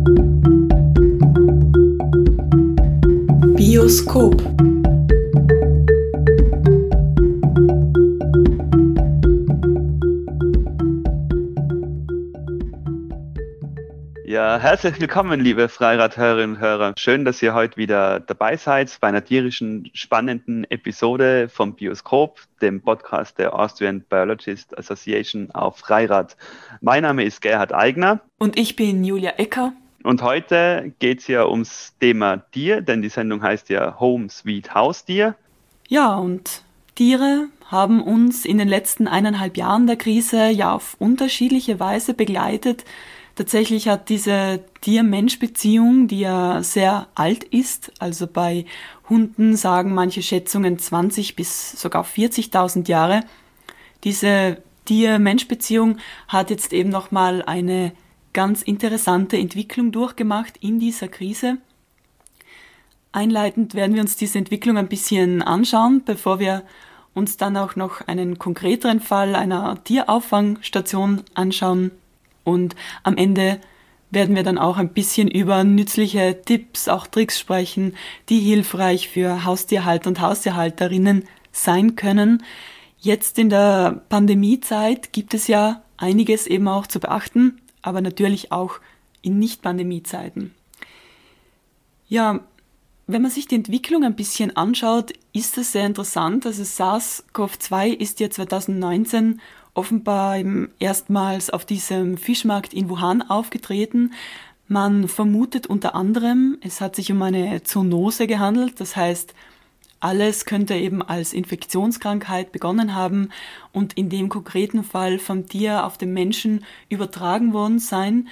Bioskop. Ja, herzlich willkommen, liebe Freirad-Hörerinnen und Hörer. Schön, dass ihr heute wieder dabei seid bei einer tierischen, spannenden Episode vom Bioskop, dem Podcast der Austrian Biologist Association auf Freirad. Mein Name ist Gerhard Aigner. Und ich bin Julia Ecker. Und heute geht es ja ums Thema Tier, denn die Sendung heißt ja Home Sweet Haustier. Ja, und Tiere haben uns in den letzten 1,5 Jahren der Krise ja auf unterschiedliche Weise begleitet. Tatsächlich hat diese Tier-Mensch-Beziehung, die ja sehr alt ist, also bei Hunden sagen manche Schätzungen 20 bis sogar 40.000 Jahre, diese Tier-Mensch-Beziehung hat jetzt eben nochmal eine ganz interessante Entwicklung durchgemacht in dieser Krise. Einleitend werden wir uns diese Entwicklung ein bisschen anschauen, bevor wir uns dann auch noch einen konkreteren Fall einer Tierauffangstation anschauen. Und am Ende werden wir dann auch ein bisschen über nützliche Tipps, auch Tricks sprechen, die hilfreich für Haustierhalter und Haustierhalterinnen sein können. Jetzt in der Pandemiezeit gibt es ja einiges eben auch zu beachten, aber natürlich auch in Nicht-Pandemie-Zeiten. Ja, wenn man sich die Entwicklung ein bisschen anschaut, ist es sehr interessant. Also SARS-CoV-2 ist ja 2019 offenbar erstmals auf diesem Fischmarkt in Wuhan aufgetreten. Man vermutet unter anderem, es hat sich um eine Zoonose gehandelt, das heißt, alles könnte eben als Infektionskrankheit begonnen haben und in dem konkreten Fall vom Tier auf den Menschen übertragen worden sein.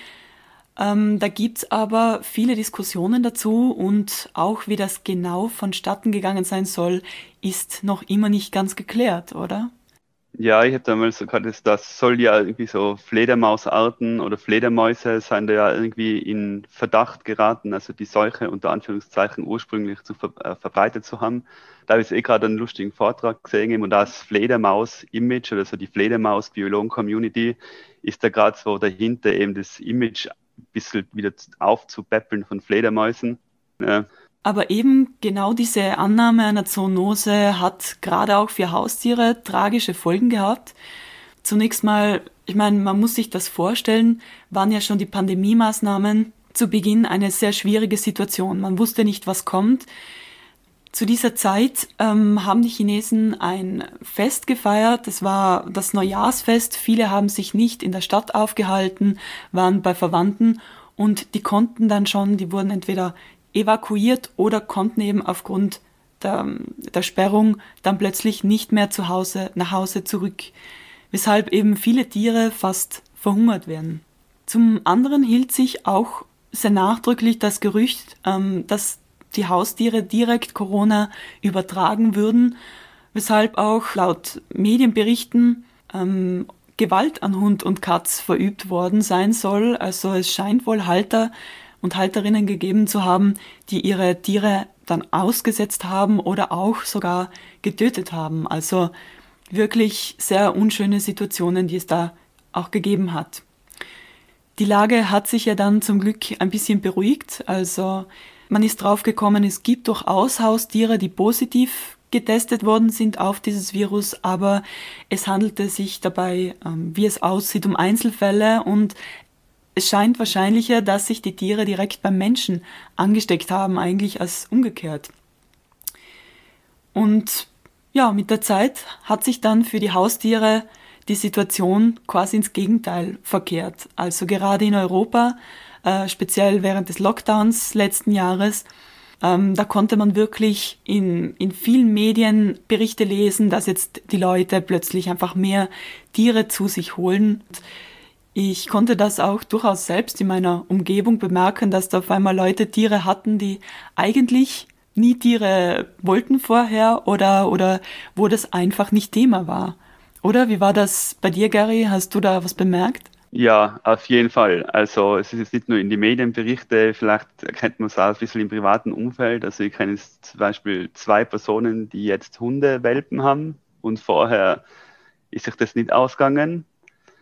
Da gibt's aber viele Diskussionen dazu und auch wie das genau vonstatten gegangen sein soll, ist noch immer nicht ganz geklärt, oder? Ja, ich habe damals so gehört, das soll ja irgendwie so Fledermausarten oder Fledermäuse seien da ja irgendwie in Verdacht geraten, also die Seuche unter Anführungszeichen ursprünglich verbreitet zu haben. Da habe ich gerade einen lustigen Vortrag gesehen und das Fledermaus-Image oder so die Fledermaus-Biologen-Community ist da gerade so dahinter, eben das Image ein bisschen wieder aufzupäppeln von Fledermäusen. Ja. Aber eben genau diese Annahme einer Zoonose hat gerade auch für Haustiere tragische Folgen gehabt. Zunächst mal, ich meine, man muss sich das vorstellen, waren ja schon die Pandemiemaßnahmen zu Beginn eine sehr schwierige Situation. Man wusste nicht, was kommt. Zu dieser Zeit haben die Chinesen ein Fest gefeiert, das war das Neujahrsfest. Viele haben sich nicht in der Stadt aufgehalten, waren bei Verwandten und die konnten dann schon, die wurden entweder evakuiert oder konnten eben aufgrund der Sperrung dann plötzlich nicht mehr nach Hause zurück, weshalb eben viele Tiere fast verhungert werden. Zum anderen hielt sich auch sehr nachdrücklich das Gerücht, dass die Haustiere direkt Corona übertragen würden, weshalb auch laut Medienberichten Gewalt an Hund und Katz verübt worden sein soll. Also es scheint wohl Halter und Halterinnen gegeben zu haben, die ihre Tiere dann ausgesetzt haben oder auch sogar getötet haben. Also wirklich sehr unschöne Situationen, die es da auch gegeben hat. Die Lage hat sich ja dann zum Glück ein bisschen beruhigt. Also man ist draufgekommen, es gibt durchaus Haustiere, die positiv getestet worden sind auf dieses Virus, aber es handelte sich dabei, wie es aussieht, um Einzelfälle und es scheint wahrscheinlicher, dass sich die Tiere direkt beim Menschen angesteckt haben, eigentlich als umgekehrt. Und ja, mit der Zeit hat sich dann für die Haustiere die Situation quasi ins Gegenteil verkehrt. Also gerade in Europa, speziell während des Lockdowns letzten Jahres, da konnte man wirklich in vielen Medien Berichte lesen, dass jetzt die Leute plötzlich einfach mehr Tiere zu sich holen. Ich konnte das auch durchaus selbst in meiner Umgebung bemerken, dass da auf einmal Leute Tiere hatten, die eigentlich nie Tiere wollten vorher oder wo das einfach nicht Thema war. Oder wie war das bei dir, Gary? Hast du da was bemerkt? Ja, auf jeden Fall. Also es ist jetzt nicht nur in die Medienberichte, vielleicht erkennt man es auch ein bisschen im privaten Umfeld. Also ich kenne jetzt zum Beispiel 2 Personen, die jetzt Hundewelpen haben und vorher ist sich das nicht ausgegangen.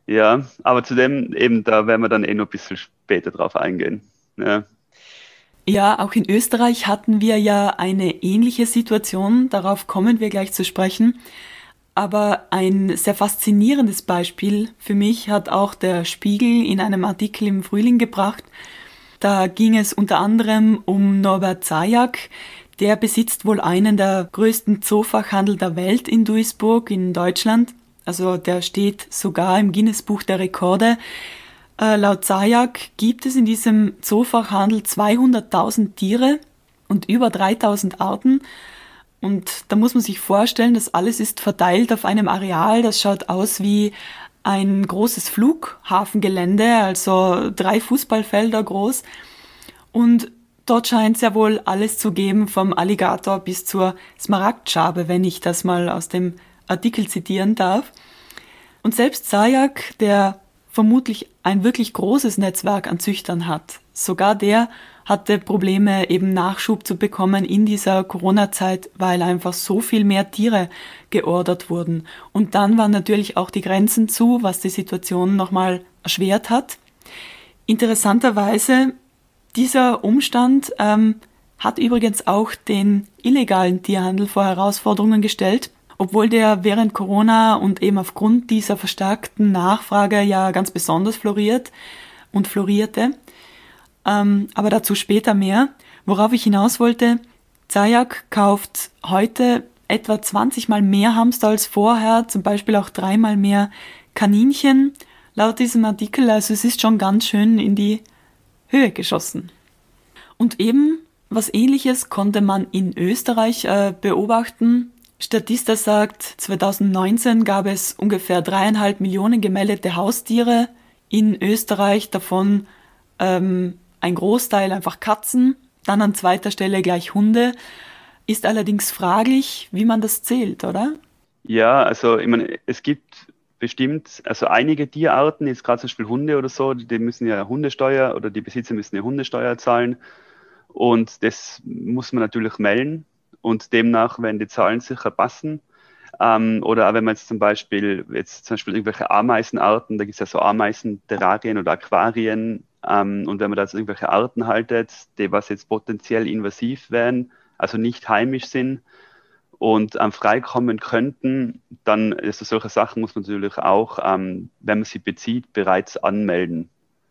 Ja, aber zudem eben, da werden wir dann noch ein bisschen später drauf eingehen. Ja, Ja, auch in Österreich hatten wir ja eine ähnliche Situation, darauf kommen wir gleich zu sprechen. Aber ein sehr faszinierendes Beispiel für mich hat auch der Spiegel in einem Artikel im Frühling gebracht. Da ging es unter anderem um Norbert Zajac. Der besitzt wohl einen der größten Zoofachhandel der Welt in Duisburg in Deutschland. Also der steht sogar im Guinness-Buch der Rekorde. Laut Zajac gibt es in diesem Zoofachhandel 200.000 Tiere und über 3.000 Arten. Und da muss man sich vorstellen, das alles ist verteilt auf einem Areal, das schaut aus wie ein großes Flughafengelände, also 3 Fußballfelder groß. Und dort scheint es ja wohl alles zu geben, vom Alligator bis zur Smaragdschabe, wenn ich das mal aus dem Artikel zitieren darf. Und selbst Zajac, der vermutlich ein wirklich großes Netzwerk an Züchtern hat, sogar der hatte Probleme, eben Nachschub zu bekommen in dieser Corona-Zeit, weil einfach so viel mehr Tiere geordert wurden. Und dann waren natürlich auch die Grenzen zu, was die Situation nochmal erschwert hat. Interessanterweise, dieser Umstand hat übrigens auch den illegalen Tierhandel vor Herausforderungen gestellt, obwohl der während Corona und eben aufgrund dieser verstärkten Nachfrage ja ganz besonders florierte. Aber dazu später mehr. Worauf ich hinaus wollte, Zajac kauft heute etwa 20 Mal mehr Hamster als vorher, zum Beispiel auch 3 Mal mehr Kaninchen, laut diesem Artikel. Also es ist schon ganz schön in die Höhe geschossen. Und eben was Ähnliches konnte man in Österreich beobachten. Statista sagt, 2019 gab es ungefähr 3,5 Millionen gemeldete Haustiere in Österreich, davon ein Großteil einfach Katzen, dann an zweiter Stelle gleich Hunde. Ist allerdings fraglich, wie man das zählt, oder? ja, also ich meine, es gibt bestimmt, also einige Tierarten, jetzt gerade zum Beispiel Hunde oder so, die müssen ja Hundesteuer oder die Besitzer müssen ja Hundesteuer zahlen und das muss man natürlich melden und demnach werden die Zahlen sicher passen. Oder auch wenn man jetzt zum Beispiel irgendwelche Ameisenarten, da gibt es ja so Ameisenterrarien oder Aquarien, und wenn man da jetzt irgendwelche Arten haltet, die was jetzt potenziell invasiv wären, also nicht heimisch sind und freikommen könnten, dann also solche Sachen muss man natürlich auch, wenn man sie bezieht, bereits anmelden.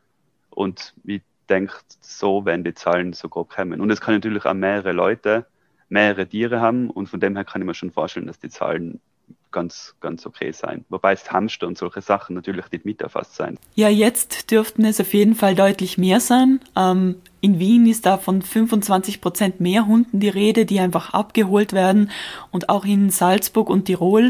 Und ich denke, so werden die Zahlen sogar kommen. Und es kann natürlich auch mehrere Leute, mehrere Tiere haben und von dem her kann ich mir schon vorstellen, dass die Zahlen ganz, ganz okay sein. Wobei es Hamster und solche Sachen natürlich nicht mit erfasst sein. Ja, jetzt dürften es auf jeden Fall deutlich mehr sein. In Wien ist da von 25% mehr Hunden die Rede, die einfach abgeholt werden. Und auch in Salzburg und Tirol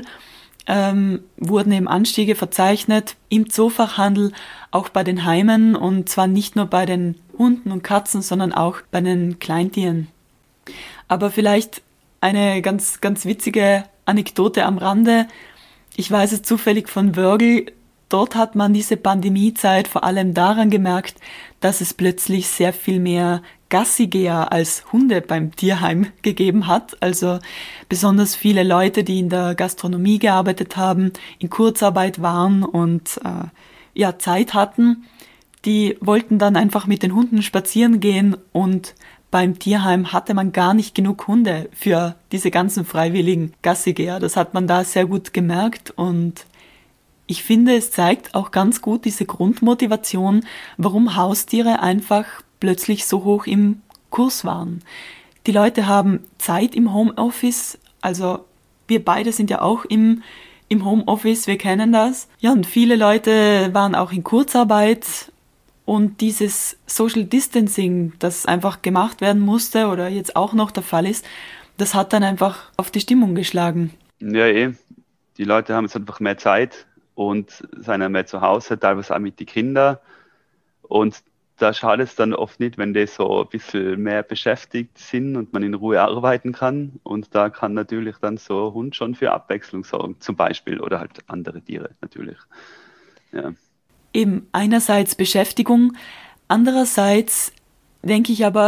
wurden eben Anstiege verzeichnet im Zoofachhandel, auch bei den Heimen und zwar nicht nur bei den Hunden und Katzen, sondern auch bei den Kleintieren. Aber vielleicht eine ganz, ganz witzige Anekdote am Rande. Ich weiß es zufällig von Wörgl. Dort hat man diese Pandemiezeit vor allem daran gemerkt, dass es plötzlich sehr viel mehr Gassigeher als Hunde beim Tierheim gegeben hat. Also besonders viele Leute, die in der Gastronomie gearbeitet haben, in Kurzarbeit waren und Zeit hatten, die wollten dann einfach mit den Hunden spazieren gehen und beim Tierheim hatte man gar nicht genug Hunde für diese ganzen freiwilligen Gassigeher. Das hat man da sehr gut gemerkt und ich finde, es zeigt auch ganz gut diese Grundmotivation, warum Haustiere einfach plötzlich so hoch im Kurs waren. Die Leute haben Zeit im Homeoffice, also wir beide sind ja auch im Homeoffice, wir kennen das. Ja, und viele Leute waren auch in Kurzarbeit. Und dieses Social Distancing, das einfach gemacht werden musste oder jetzt auch noch der Fall ist, das hat dann einfach auf die Stimmung geschlagen. Ja, die Leute haben jetzt einfach mehr Zeit und sind ja mehr zu Hause, teilweise auch mit den Kindern. Und da schadet es dann oft nicht, wenn die so ein bisschen mehr beschäftigt sind und man in Ruhe arbeiten kann. Und da kann natürlich dann so ein Hund schon für Abwechslung sorgen, zum Beispiel, oder halt andere Tiere natürlich. Ja. Eben einerseits Beschäftigung, andererseits denke ich aber,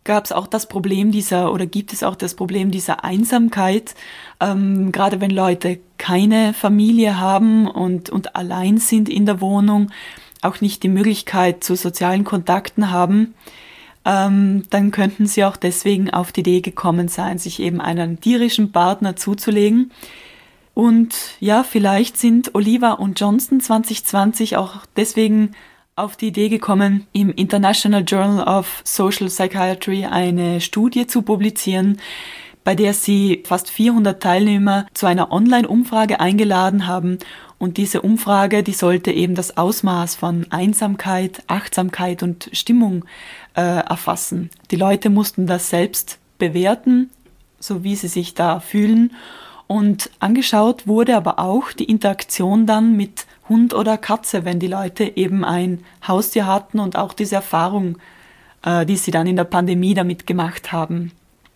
gab es auch das Problem oder gibt es auch das Problem dieser Einsamkeit, gerade wenn Leute keine Familie haben und allein sind in der Wohnung, auch nicht die Möglichkeit zu sozialen Kontakten haben, dann könnten sie auch deswegen auf die Idee gekommen sein, sich eben einen tierischen Partner zuzulegen. Und ja, vielleicht sind Oliva und Johnson 2020 auch deswegen auf die Idee gekommen, im International Journal of Social Psychiatry eine Studie zu publizieren, bei der sie fast 400 Teilnehmer zu einer Online-Umfrage eingeladen haben. Und diese Umfrage, die sollte eben das Ausmaß von Einsamkeit, Achtsamkeit und Stimmung erfassen. Die Leute mussten das selbst bewerten, so wie sie sich da fühlen. Und angeschaut wurde aber auch die Interaktion dann mit Hund oder Katze, wenn die Leute eben ein Haustier hatten und auch diese Erfahrung, die sie dann in der Pandemie damit gemacht haben.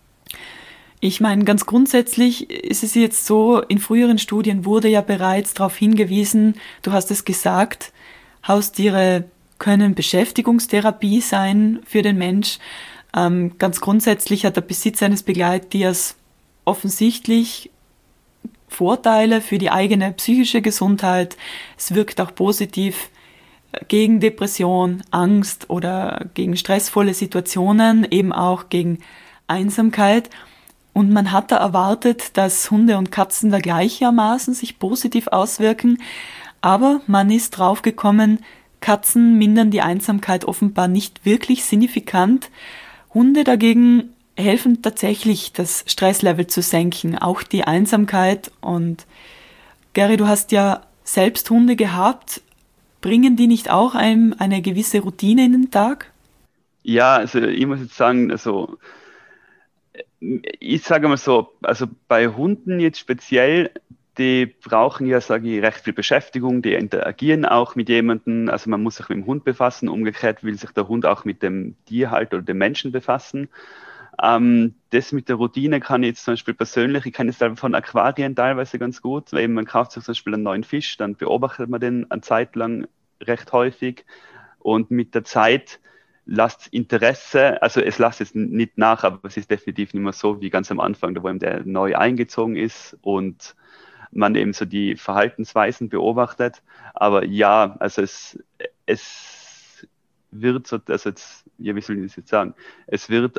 Ich meine, ganz grundsätzlich ist es jetzt so, in früheren Studien wurde ja bereits darauf hingewiesen, du hast es gesagt, Haustiere können Beschäftigungstherapie sein für den Mensch. Ganz grundsätzlich hat der Besitz eines Begleittiers offensichtlich Vorteile für die eigene psychische Gesundheit. Es wirkt auch positiv gegen Depression, Angst oder gegen stressvolle Situationen, eben auch gegen Einsamkeit. Und man hat da erwartet, dass Hunde und Katzen da gleichermaßen sich positiv auswirken. Aber man ist draufgekommen, Katzen mindern die Einsamkeit offenbar nicht wirklich signifikant. Hunde dagegen helfen tatsächlich, das Stresslevel zu senken, auch die Einsamkeit. Und Gary, du hast ja selbst Hunde gehabt. Bringen die nicht auch einem eine gewisse Routine in den Tag? Ja, also ich muss jetzt sagen, also ich sage mal so, also bei Hunden jetzt speziell, die brauchen ja, sage ich, recht viel Beschäftigung, die interagieren auch mit jemandem, also man muss sich mit dem Hund befassen, umgekehrt will sich der Hund auch mit dem Tierhalter oder dem Menschen befassen. Das mit der Routine kann ich jetzt zum Beispiel persönlich, ich kenne es selber von Aquarien teilweise ganz gut, weil man kauft sich zum Beispiel einen neuen Fisch, dann beobachtet man den eine Zeit lang recht häufig und mit der Zeit lasst Interesse, also es lasst es nicht nach, aber es ist definitiv nicht mehr so wie ganz am Anfang, da wo ihm der neu eingezogen ist und man eben so die Verhaltensweisen beobachtet. Aber ja, also es wird so, also jetzt, ja, wie soll ich das jetzt sagen? Es wird,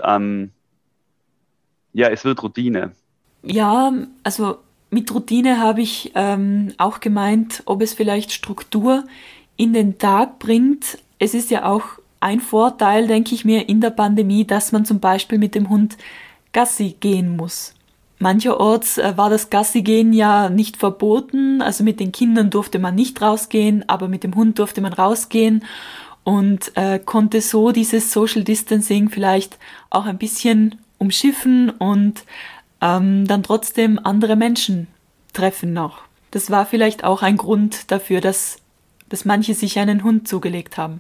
ja, es wird Routine. Ja, also mit Routine habe ich auch gemeint, ob es vielleicht Struktur in den Tag bringt. Es ist ja auch ein Vorteil, denke ich mir, in der Pandemie, dass man zum Beispiel mit dem Hund Gassi gehen muss. Mancherorts war das Gassi-Gehen ja nicht verboten, also mit den Kindern durfte man nicht rausgehen, aber mit dem Hund durfte man rausgehen und konnte so dieses Social Distancing vielleicht auch ein bisschen umschiffen und dann trotzdem andere Menschen treffen noch. Das war vielleicht auch ein Grund dafür, dass manche sich einen Hund zugelegt haben.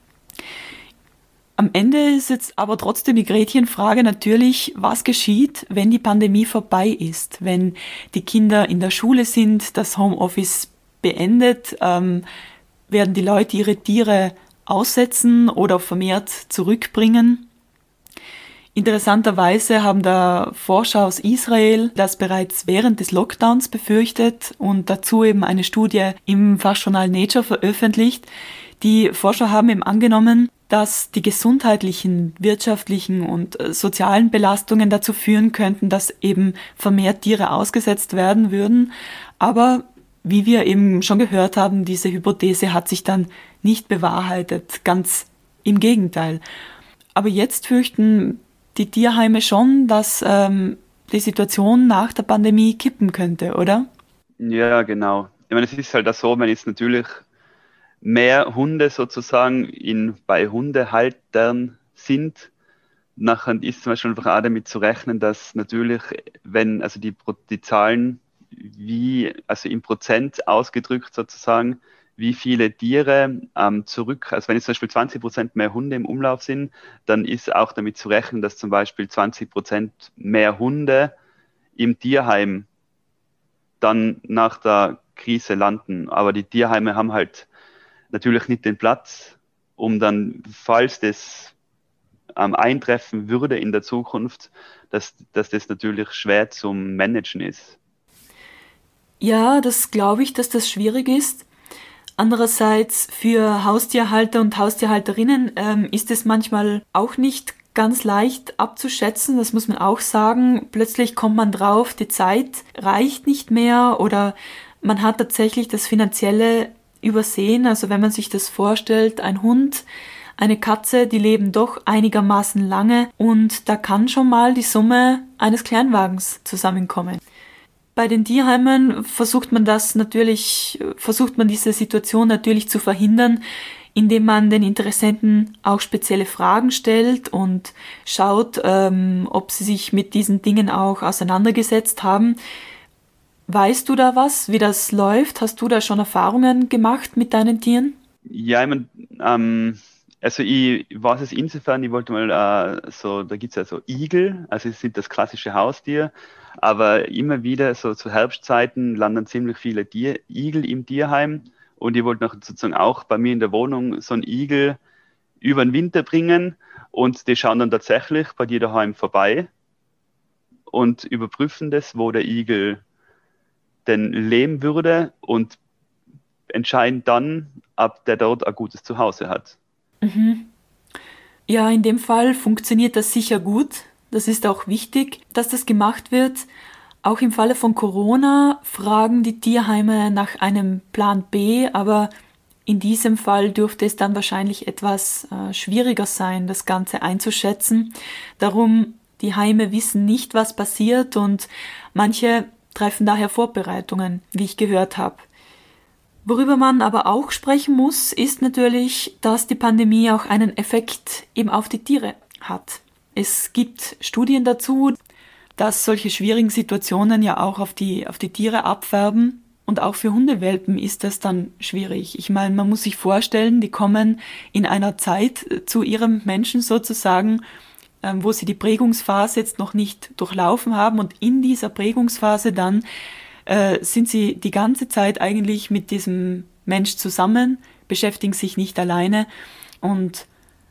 Am Ende ist jetzt aber trotzdem die Gretchenfrage natürlich, was geschieht, wenn die Pandemie vorbei ist, wenn die Kinder in der Schule sind, das Homeoffice beendet, werden die Leute ihre Tiere aussetzen oder vermehrt zurückbringen. Interessanterweise haben da Forscher aus Israel das bereits während des Lockdowns befürchtet und dazu eben eine Studie im Fachjournal Nature veröffentlicht. Die Forscher haben eben angenommen, dass die gesundheitlichen, wirtschaftlichen und sozialen Belastungen dazu führen könnten, dass eben vermehrt Tiere ausgesetzt werden würden. Aber wie wir eben schon gehört haben, diese Hypothese hat sich dann nicht bewahrheitet, ganz im Gegenteil. Aber jetzt fürchten die Tierheime schon, dass die Situation nach der Pandemie kippen könnte, oder? Ja, genau. Ich meine, es ist halt auch so, wenn jetzt natürlich mehr Hunde sozusagen bei Hundehaltern sind, nachher ist zum Beispiel einfach auch damit zu rechnen, dass natürlich, wenn, also die Zahlen, also im Prozent ausgedrückt sozusagen, wie viele Tiere also wenn jetzt zum Beispiel 20% mehr Hunde im Umlauf sind, dann ist auch damit zu rechnen, dass zum Beispiel 20% mehr Hunde im Tierheim dann nach der Krise landen. Aber die Tierheime haben halt natürlich nicht den Platz, um dann, falls das eintreffen würde in der Zukunft, dass das natürlich schwer zum Managen ist. Ja, das glaube ich, dass das schwierig ist. Andererseits für Haustierhalter und Haustierhalterinnen ist es manchmal auch nicht ganz leicht abzuschätzen, das muss man auch sagen. Plötzlich kommt man drauf, die Zeit reicht nicht mehr oder man hat tatsächlich das Finanzielle übersehen. Also wenn man sich das vorstellt, ein Hund, eine Katze, die leben doch einigermaßen lange und da kann schon mal die Summe eines Kleinwagens zusammenkommen. Bei den Tierheimen versucht man diese Situation natürlich zu verhindern, indem man den Interessenten auch spezielle Fragen stellt und schaut, ob sie sich mit diesen Dingen auch auseinandergesetzt haben. Weißt du da was, wie das läuft? Hast du da schon Erfahrungen gemacht mit deinen Tieren? Ja, ich mein, also ich weiß es insofern, ich wollte mal da gibt es ja so Igel, also es sind das klassische Haustier, aber immer wieder so zu Herbstzeiten landen ziemlich viele Igel im Tierheim und ich wollte noch sozusagen auch bei mir in der Wohnung so einen Igel über den Winter bringen und die schauen dann tatsächlich bei dir daheim vorbei und überprüfen das, wo der Igel denn leben würde und entscheiden dann, ob der dort ein gutes Zuhause hat. Mhm. Ja, in dem Fall funktioniert das sicher gut. Das ist auch wichtig, dass das gemacht wird. Auch im Falle von Corona fragen die Tierheime nach einem Plan B, aber in diesem Fall dürfte es dann wahrscheinlich etwas schwieriger sein, das Ganze einzuschätzen. Darum, die Heime wissen nicht, was passiert und manche treffen daher Vorbereitungen, wie ich gehört habe. Worüber man aber auch sprechen muss, ist natürlich, dass die Pandemie auch einen Effekt eben auf die Tiere hat. Es gibt Studien dazu, dass solche schwierigen Situationen ja auch auf die Tiere abfärben. Und auch für Hundewelpen ist das dann schwierig. Ich meine, man muss sich vorstellen, die kommen in einer Zeit zu ihrem Menschen sozusagen, wo sie die Prägungsphase jetzt noch nicht durchlaufen haben. Und in dieser Prägungsphase dann sind sie die ganze Zeit eigentlich mit diesem Mensch zusammen, beschäftigen sich nicht alleine. Und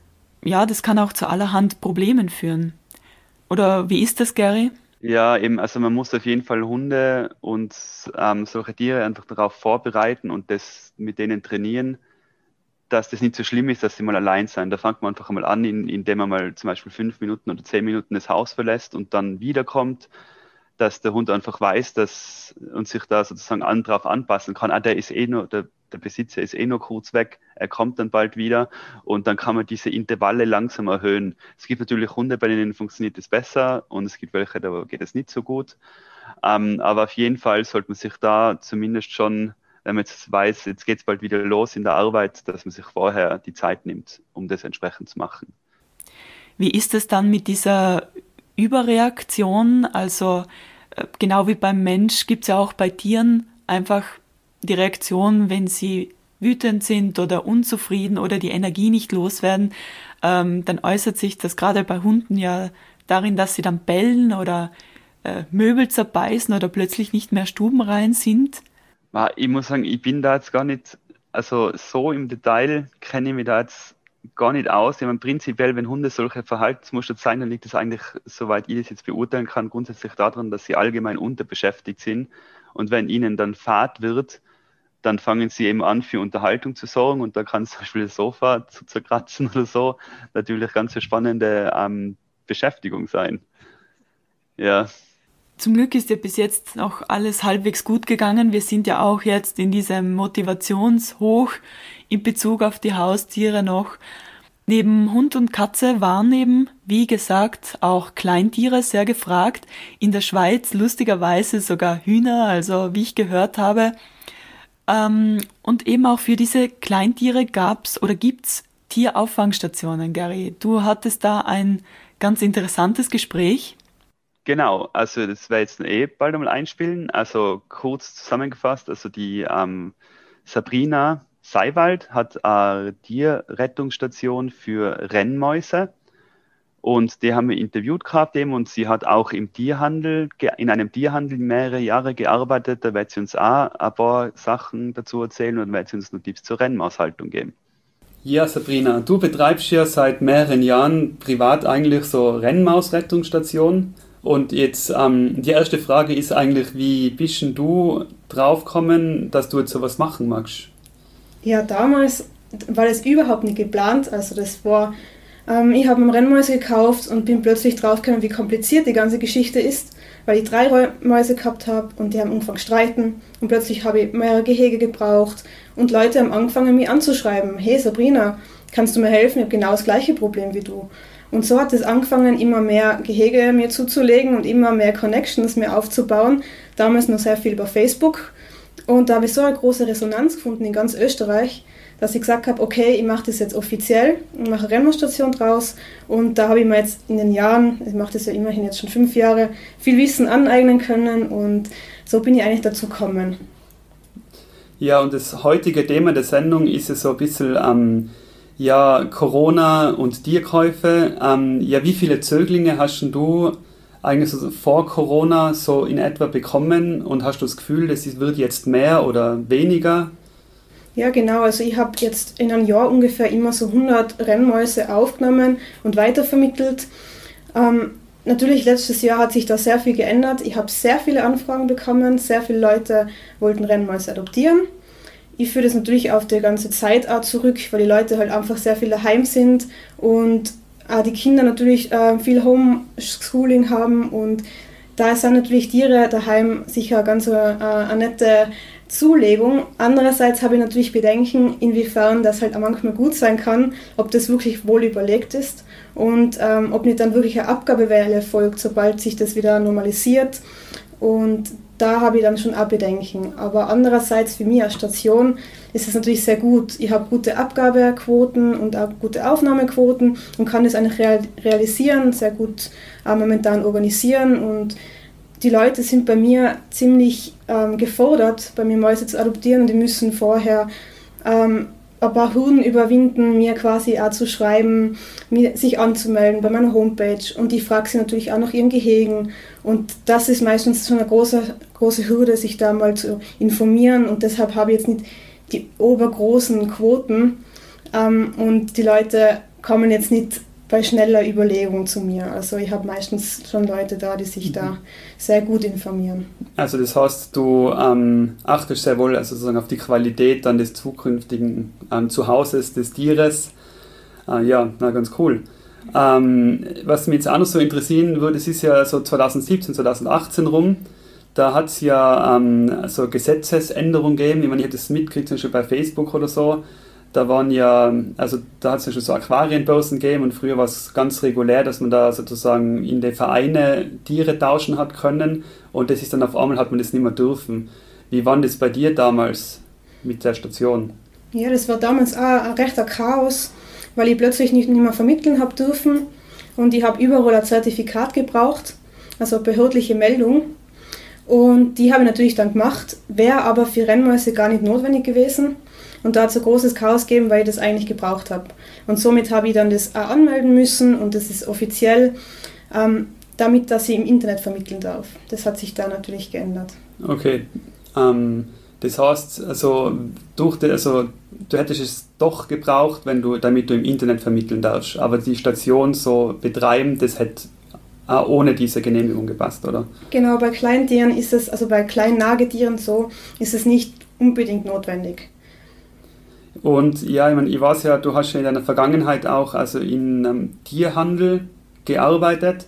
ja, das kann auch zu allerhand Problemen führen. Oder wie ist das, Gary? Ja, eben, also man muss auf jeden Fall Hunde und solche Tiere einfach darauf vorbereiten und das mit denen trainieren, dass das nicht so schlimm ist, dass sie mal allein sein. Da fängt man einfach mal an, indem man mal zum Beispiel 5 Minuten oder 10 Minuten das Haus verlässt und dann wiederkommt, dass der Hund einfach weiß, dass und sich da sozusagen drauf anpassen kann. Der ist der Besitzer ist eh nur kurz weg, er kommt dann bald wieder und dann kann man diese Intervalle langsam erhöhen. Es gibt natürlich Hunde, bei denen funktioniert es besser und es gibt welche, da geht es nicht so gut. Aber auf jeden Fall sollte man sich da zumindest schon, wenn man jetzt weiß, jetzt geht es bald wieder los in der Arbeit, dass man sich vorher die Zeit nimmt, um das entsprechend zu machen. Wie ist es dann mit dieser Überreaktion? Also genau wie beim Mensch gibt es ja auch bei Tieren einfach die Reaktion, wenn sie wütend sind oder unzufrieden oder die Energie nicht loswerden, dann äußert sich das gerade bei Hunden ja darin, dass sie dann bellen oder Möbel zerbeißen oder plötzlich nicht mehr stubenrein sind. Ich muss sagen, ich bin da jetzt gar nicht, also so im Detail kenne ich mich da jetzt gar nicht aus. Ich meine, prinzipiell, wenn Hunde solche Verhaltensmuster zeigen, dann liegt es eigentlich, soweit ich das jetzt beurteilen kann, grundsätzlich daran, dass sie allgemein unterbeschäftigt sind. Und wenn ihnen dann Fahrt wird, dann fangen sie eben an, für Unterhaltung zu sorgen. Und da kann zum Beispiel das Sofa zu zerkratzen oder so natürlich ganz eine spannende Beschäftigung sein. Ja. Zum Glück ist ja bis jetzt noch alles halbwegs gut gegangen. Wir sind ja auch jetzt in diesem Motivationshoch in Bezug auf die Haustiere noch. Neben Hund und Katze waren eben, wie gesagt, auch Kleintiere sehr gefragt. In der Schweiz lustigerweise sogar Hühner, also wie ich gehört habe. Und eben auch für diese Kleintiere gab's oder gibt's Tierauffangstationen, Gary. Du hattest da ein ganz interessantes Gespräch. Genau, also das werde ich jetzt bald einmal einspielen. Also kurz zusammengefasst, also die Sabrina Seiwald hat eine Tierrettungsstation für Rennmäuse und die haben wir interviewt gehabt eben und sie hat auch in einem Tierhandel mehrere Jahre gearbeitet. Da wird sie uns auch ein paar Sachen dazu erzählen und wird sie uns noch Tipps zur Rennmaushaltung geben. Ja, Sabrina, du betreibst ja seit mehreren Jahren privat eigentlich so Rennmausrettungsstationen. Und jetzt die erste Frage ist eigentlich, wie bist denn du draufgekommen, dass du jetzt sowas machen magst? Ja, damals war das überhaupt nicht geplant. Also das war, ich habe mir Rennmäuse gekauft und bin plötzlich draufgekommen, wie kompliziert die ganze Geschichte ist, weil ich 3 Mäuse gehabt habe und die haben angefangen zu streiten und plötzlich habe ich mehrere Gehege gebraucht und Leute haben angefangen, mich anzuschreiben. Hey Sabrina, kannst du mir helfen? Ich habe genau das gleiche Problem wie du. Und so hat es angefangen, immer mehr Gehege mir zuzulegen und immer mehr Connections mir aufzubauen. Damals noch sehr viel über Facebook. Und da habe ich so eine große Resonanz gefunden in ganz Österreich, dass ich gesagt habe, okay, ich mache das jetzt offiziell, ich mache eine Rennmausstation draus. Und da habe ich mir jetzt in den Jahren, ich mache das ja immerhin jetzt schon 5 Jahre, viel Wissen aneignen können und so bin ich eigentlich dazu gekommen. Ja, und das heutige Thema der Sendung ist ja so ein bisschen ja, Corona und Tierkäufe. Ja, wie viele Zöglinge hast denn du eigentlich so vor Corona so in etwa bekommen und hast du das Gefühl, das wird jetzt mehr oder weniger? Ja, genau. Also ich habe jetzt in einem Jahr ungefähr immer so 100 Rennmäuse aufgenommen und weitervermittelt. Natürlich, letztes Jahr hat sich da sehr viel geändert. Ich habe sehr viele Anfragen bekommen, sehr viele Leute wollten Rennmäuse adoptieren. Ich führe das natürlich auf die ganze Zeit auch zurück, weil die Leute halt einfach sehr viel daheim sind und auch die Kinder natürlich viel Homeschooling haben und da sind natürlich Tiere daheim sicher ganz eine nette Zulegung. Andererseits habe ich natürlich Bedenken, inwiefern das halt auch manchmal gut sein kann, ob das wirklich wohl überlegt ist und ob nicht dann wirklich eine Abgabewelle folgt, sobald sich das wieder normalisiert. Und da habe ich dann schon auch Bedenken. Aber andererseits für mich als Station ist es natürlich sehr gut. Ich habe gute Abgabequoten und auch gute Aufnahmequoten und kann das eigentlich realisieren, sehr gut momentan organisieren. Und die Leute sind bei mir ziemlich gefordert, bei mir Mäuse zu adoptieren. Die müssen vorher ein paar Hürden überwinden, mir quasi auch zu schreiben, sich anzumelden bei meiner Homepage und ich frage sie natürlich auch nach ihren Gehegen und das ist meistens schon eine große Hürde, sich da mal zu informieren und deshalb habe ich jetzt nicht die obergroßen Quoten und die Leute kommen jetzt nicht bei schneller Überlegung zu mir. Also ich habe meistens schon Leute da, die sich da sehr gut informieren. Also das heißt, du achtest sehr wohl also sozusagen auf die Qualität dann des zukünftigen Zuhauses des Tieres. Ja, na ganz cool. Was mich jetzt auch noch so interessieren würde, es ist ja so 2017, 2018 rum, da hat es ja so Gesetzesänderungen gegeben, ich meine, ich habe das mitgekriegt, zum Beispiel bei Facebook oder so. Da waren ja, also da hat es ja schon so Aquarienbörsen gegeben und früher war es ganz regulär, dass man da sozusagen in die Vereine Tiere tauschen hat können und das ist dann auf einmal hat man das nicht mehr dürfen. Wie war das bei dir damals mit der Station? Ja, das war damals auch ein rechter Chaos, weil ich plötzlich nicht mehr vermitteln habe dürfen und ich habe überall ein Zertifikat gebraucht, also eine behördliche Meldung. Und die habe ich natürlich dann gemacht, wäre aber für Rennmäuse gar nicht notwendig gewesen. Und da hat es ein großes Chaos gegeben, weil ich das eigentlich gebraucht habe. Und somit habe ich dann das auch anmelden müssen und das ist offiziell, damit, dass ich im Internet vermitteln darf. Das hat sich da natürlich geändert. Okay, das heißt, also, du hättest es doch gebraucht, damit du im Internet vermitteln darfst, aber die Station so betreiben, das hätte auch ohne diese Genehmigung gepasst, oder? Genau, bei Kleintieren ist es, also bei kleinen Nagetieren so, ist es nicht unbedingt notwendig. Und ja, ich meine, ich weiß ja, du hast ja in deiner Vergangenheit auch also in Tierhandel gearbeitet.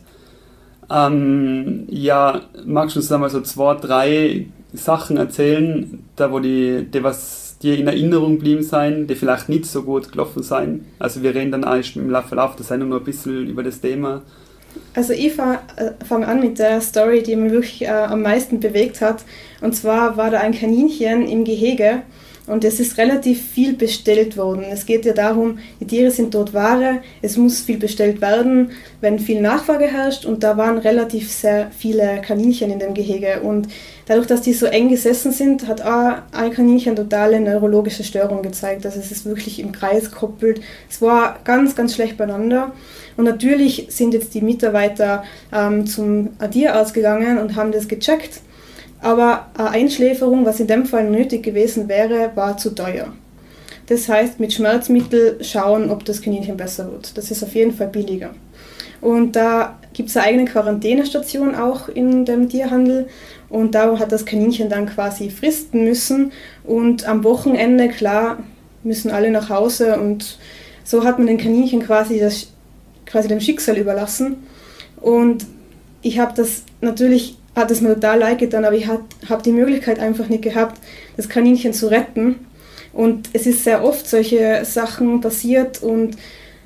Ja, magst du uns da mal so 2, 3 Sachen erzählen, da wo die was dir in Erinnerung geblieben sein, die vielleicht nicht so gut gelaufen sein? Also wir reden dann eigentlich im Verlauf der Sendung noch ein bisschen über das Thema. Also ich fange an mit der Story, die mich wirklich am meisten bewegt hat. Und zwar war da ein Kaninchen im Gehege und es ist relativ viel bestellt worden. Es geht ja darum, die Tiere sind dort Ware, es muss viel bestellt werden, wenn viel Nachfrage herrscht und da waren relativ sehr viele Kaninchen in dem Gehege. Und dadurch, dass die so eng gesessen sind, hat auch ein Kaninchen totale neurologische Störung gezeigt. Also es ist wirklich im Kreis gekoppelt. Es war ganz, ganz schlecht beieinander. Und natürlich sind jetzt die Mitarbeiter zum Tierarzt gegangen und haben das gecheckt. Aber eine Einschläferung, was in dem Fall nötig gewesen wäre, war zu teuer. Das heißt, mit Schmerzmittel schauen, ob das Kaninchen besser wird. Das ist auf jeden Fall billiger. Und da gibt es eine eigene Quarantänestation auch in dem Tierhandel. Und da hat das Kaninchen dann quasi fristen müssen. Und am Wochenende, klar, müssen alle nach Hause. Und so hat man den Kaninchen quasi dem Schicksal überlassen. Und ich habe das natürlich, hat es mir total leid getan, aber ich habe die Möglichkeit einfach nicht gehabt, das Kaninchen zu retten. Und es ist sehr oft solche Sachen passiert und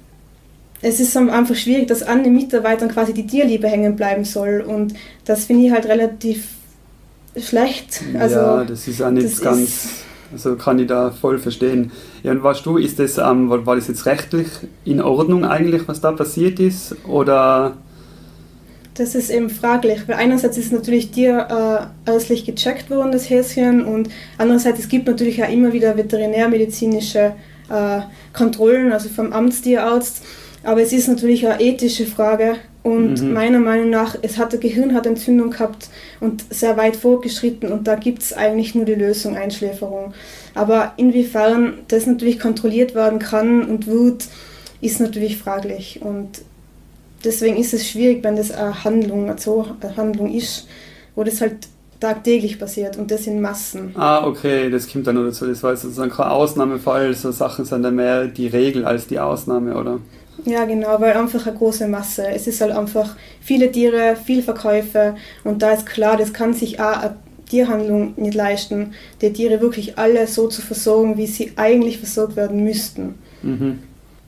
es ist einfach schwierig, dass an den Mitarbeitern quasi die Tierliebe hängen bleiben soll. Und das finde ich halt relativ schlecht. Also, ja, das ist auch nicht ganz, also kann ich da voll verstehen. Ja, und weißt du, ist das, war das jetzt rechtlich in Ordnung eigentlich, was da passiert ist? Oder? Das ist eben fraglich, weil einerseits ist natürlich tierärztlich gecheckt worden, das Häschen, und andererseits, es gibt natürlich auch immer wieder veterinärmedizinische Kontrollen, also vom Amtstierarzt. Aber es ist natürlich eine ethische Frage und meiner Meinung nach, es hat eine Gehirnhautentzündung gehabt und sehr weit fortgeschritten und da gibt es eigentlich nur die Lösung Einschläferung. Aber inwiefern das natürlich kontrolliert werden kann und wird, ist natürlich fraglich. Und deswegen ist es schwierig, wenn das eine Handlung ist, wo das halt tagtäglich passiert und das in Massen. Ah, okay, das kommt dann nur dazu. Das war sozusagen kein Ausnahmefall, so Sachen sind dann mehr die Regel als die Ausnahme, oder? Ja, genau, weil einfach eine große Masse. Es ist halt einfach viele Tiere, viel Verkäufe und da ist klar, das kann sich auch eine Tierhandlung nicht leisten, die Tiere wirklich alle so zu versorgen, wie sie eigentlich versorgt werden müssten. Mhm.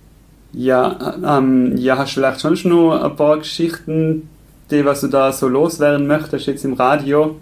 Ja, hast du vielleicht schon noch ein paar Geschichten, die was du da so loswerden möchtest jetzt im Radio?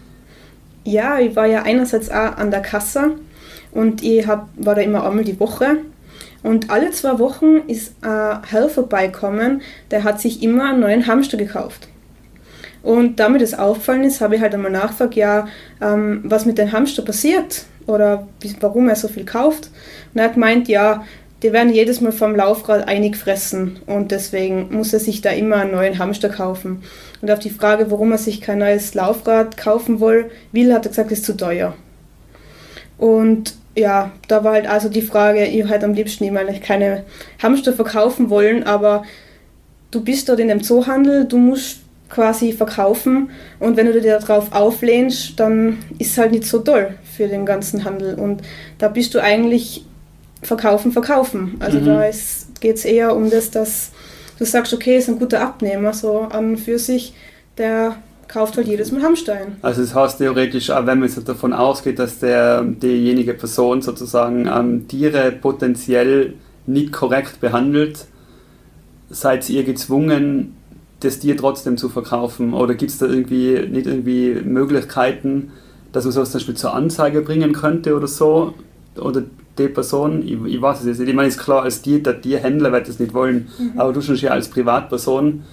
Ja, ich war ja einerseits auch an der Kasse und war da immer einmal die Woche. Und alle 2 Wochen ist ein Herr vorbeikommen, der hat sich immer einen neuen Hamster gekauft. Und damit es auffallen ist, habe ich halt einmal nachgefragt, was mit dem Hamster passiert oder warum er so viel kauft. Und er hat gemeint, ja, die werden jedes Mal vom Laufrad eingefressen und deswegen muss er sich da immer einen neuen Hamster kaufen. Und auf die Frage, warum er sich kein neues Laufrad kaufen will, hat er gesagt, es ist zu teuer. Und ja, da war halt also die Frage, ich halt am liebsten eigentlich keine Hamster verkaufen wollen, aber du bist dort in dem Zoohandel, du musst quasi verkaufen und wenn du dir darauf auflehnst, dann ist es halt nicht so toll für den ganzen Handel und da bist du eigentlich verkaufen. Also da geht es eher um das, dass du sagst, okay, ist ein guter Abnehmer, so an und für sich, der kauft halt jedes Mal Hamster ein. Also das heißt theoretisch, auch wenn man jetzt davon ausgeht, dass diejenige Person sozusagen Tiere potenziell nicht korrekt behandelt, seid ihr gezwungen, das Tier trotzdem zu verkaufen? Oder gibt es da irgendwie Möglichkeiten, dass man sowas zum Beispiel zur Anzeige bringen könnte oder so? Oder die Person, ich weiß es jetzt nicht, ich meine, ist klar, als der Tierhändler wird das nicht wollen, aber du schon ja als Privatperson.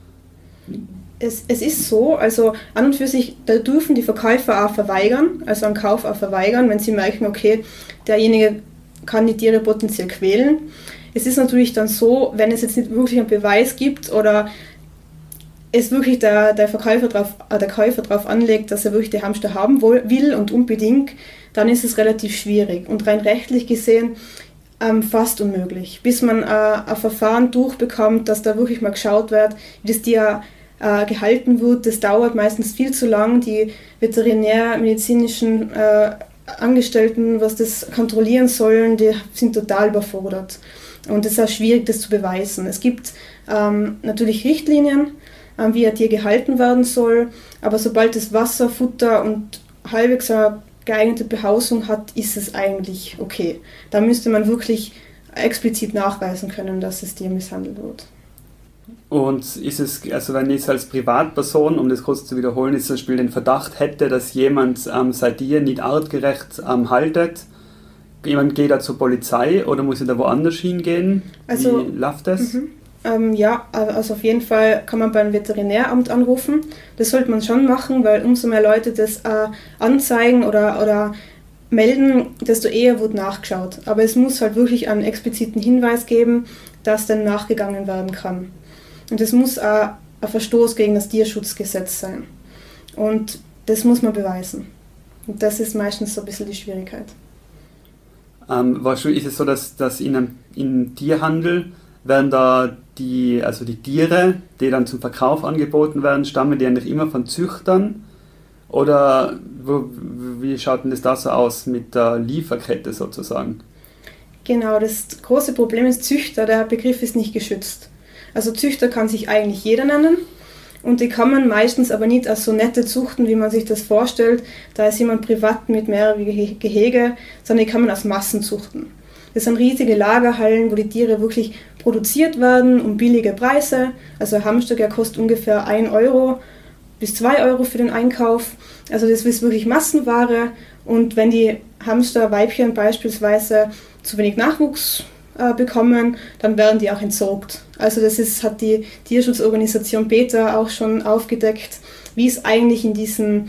Es ist so, also an und für sich, da dürfen die Verkäufer auch verweigern, also einen Kauf auch verweigern, wenn sie merken, okay, derjenige kann die Tiere potenziell quälen. Es ist natürlich dann so, wenn es jetzt nicht wirklich einen Beweis gibt oder es wirklich der Käufer drauf anlegt, dass er wirklich die Hamster haben will und unbedingt, dann ist es relativ schwierig und rein rechtlich gesehen fast unmöglich. Bis man ein Verfahren durchbekommt, dass da wirklich mal geschaut wird, wie das Tier gehalten wird, das dauert meistens viel zu lang. Die veterinärmedizinischen Angestellten, was das kontrollieren sollen, die sind total überfordert. Und es ist auch schwierig, das zu beweisen. Es gibt natürlich Richtlinien, wie ein Tier gehalten werden soll, aber sobald es Wasser, Futter und halbwegs eine geeignete Behausung hat, ist es eigentlich okay. Da müsste man wirklich explizit nachweisen können, dass das Tier misshandelt wird. Und ist es, also wenn ich jetzt als Privatperson, um das kurz zu wiederholen, ist zum Beispiel den Verdacht hätte, dass jemand sein Tier nicht artgerecht haltet, jemand geht da zur Polizei oder muss er da woanders hingehen? Also, wie läuft das? Ja, also auf jeden Fall kann man beim Veterinäramt anrufen. Das sollte man schon machen, weil umso mehr Leute das anzeigen oder melden, desto eher wird nachgeschaut. Aber es muss halt wirklich einen expliziten Hinweis geben, dass dann nachgegangen werden kann. Und es muss auch ein Verstoß gegen das Tierschutzgesetz sein. Und das muss man beweisen. Und das ist meistens so ein bisschen die Schwierigkeit. Ist es so, dass im Tierhandel werden da die Tiere, die dann zum Verkauf angeboten werden, stammen die eigentlich immer von Züchtern? Oder wie schaut denn das da so aus mit der Lieferkette sozusagen? Genau, das große Problem ist Züchter, der Begriff ist nicht geschützt. Also Züchter kann sich eigentlich jeder nennen und die kann man meistens aber nicht als so nette Zuchten, wie man sich das vorstellt. Da ist jemand privat mit mehreren Gehege, sondern die kann man als Massen zuchten. Das sind riesige Lagerhallen, wo die Tiere wirklich produziert werden um billige Preise. Also ein Hamster kostet ungefähr 1 Euro bis 2 Euro für den Einkauf. Also das ist wirklich Massenware. Und wenn die Hamsterweibchen beispielsweise zu wenig Nachwuchs bekommen, dann werden die auch entsorgt. Also hat die Tierschutzorganisation PETA auch schon aufgedeckt, wie es eigentlich in diesen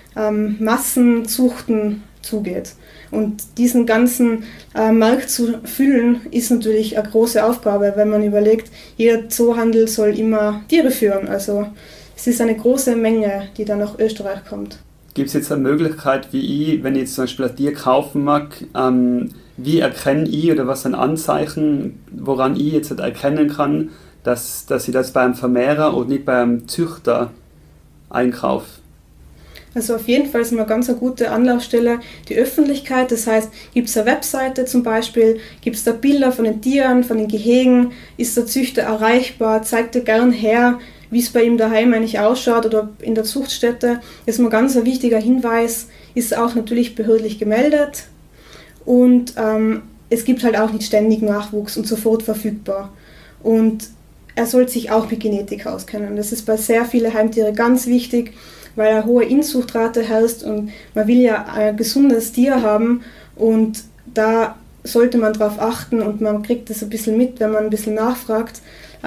Massenzuchten zugeht. Und diesen ganzen Markt zu füllen, ist natürlich eine große Aufgabe, wenn man überlegt, jeder Zoohandel soll immer Tiere führen. Also es ist eine große Menge, die dann nach Österreich kommt. Gibt es jetzt eine Möglichkeit, wie ich, wenn ich jetzt zum Beispiel ein Tier kaufen mag, wie erkenne ich oder was sind Anzeichen, woran ich jetzt erkennen kann, dass ich das beim Vermehrer und nicht beim Züchter einkaufe? Also auf jeden Fall ist eine ganz gute Anlaufstelle die Öffentlichkeit. Das heißt, gibt es eine Webseite zum Beispiel, gibt es da Bilder von den Tieren, von den Gehegen, ist der Züchter erreichbar, zeigt er gern her, wie es bei ihm daheim eigentlich ausschaut oder in der Zuchtstätte. Das ist ein ganz wichtiger Hinweis, ist auch natürlich behördlich gemeldet und es gibt halt auch nicht ständig Nachwuchs und sofort verfügbar. Und er sollte sich auch mit Genetik auskennen. Das ist bei sehr vielen Heimtieren ganz wichtig, weil eine hohe Inzuchtrate herrscht und man will ja ein gesundes Tier haben und da sollte man darauf achten und man kriegt das ein bisschen mit, wenn man ein bisschen nachfragt,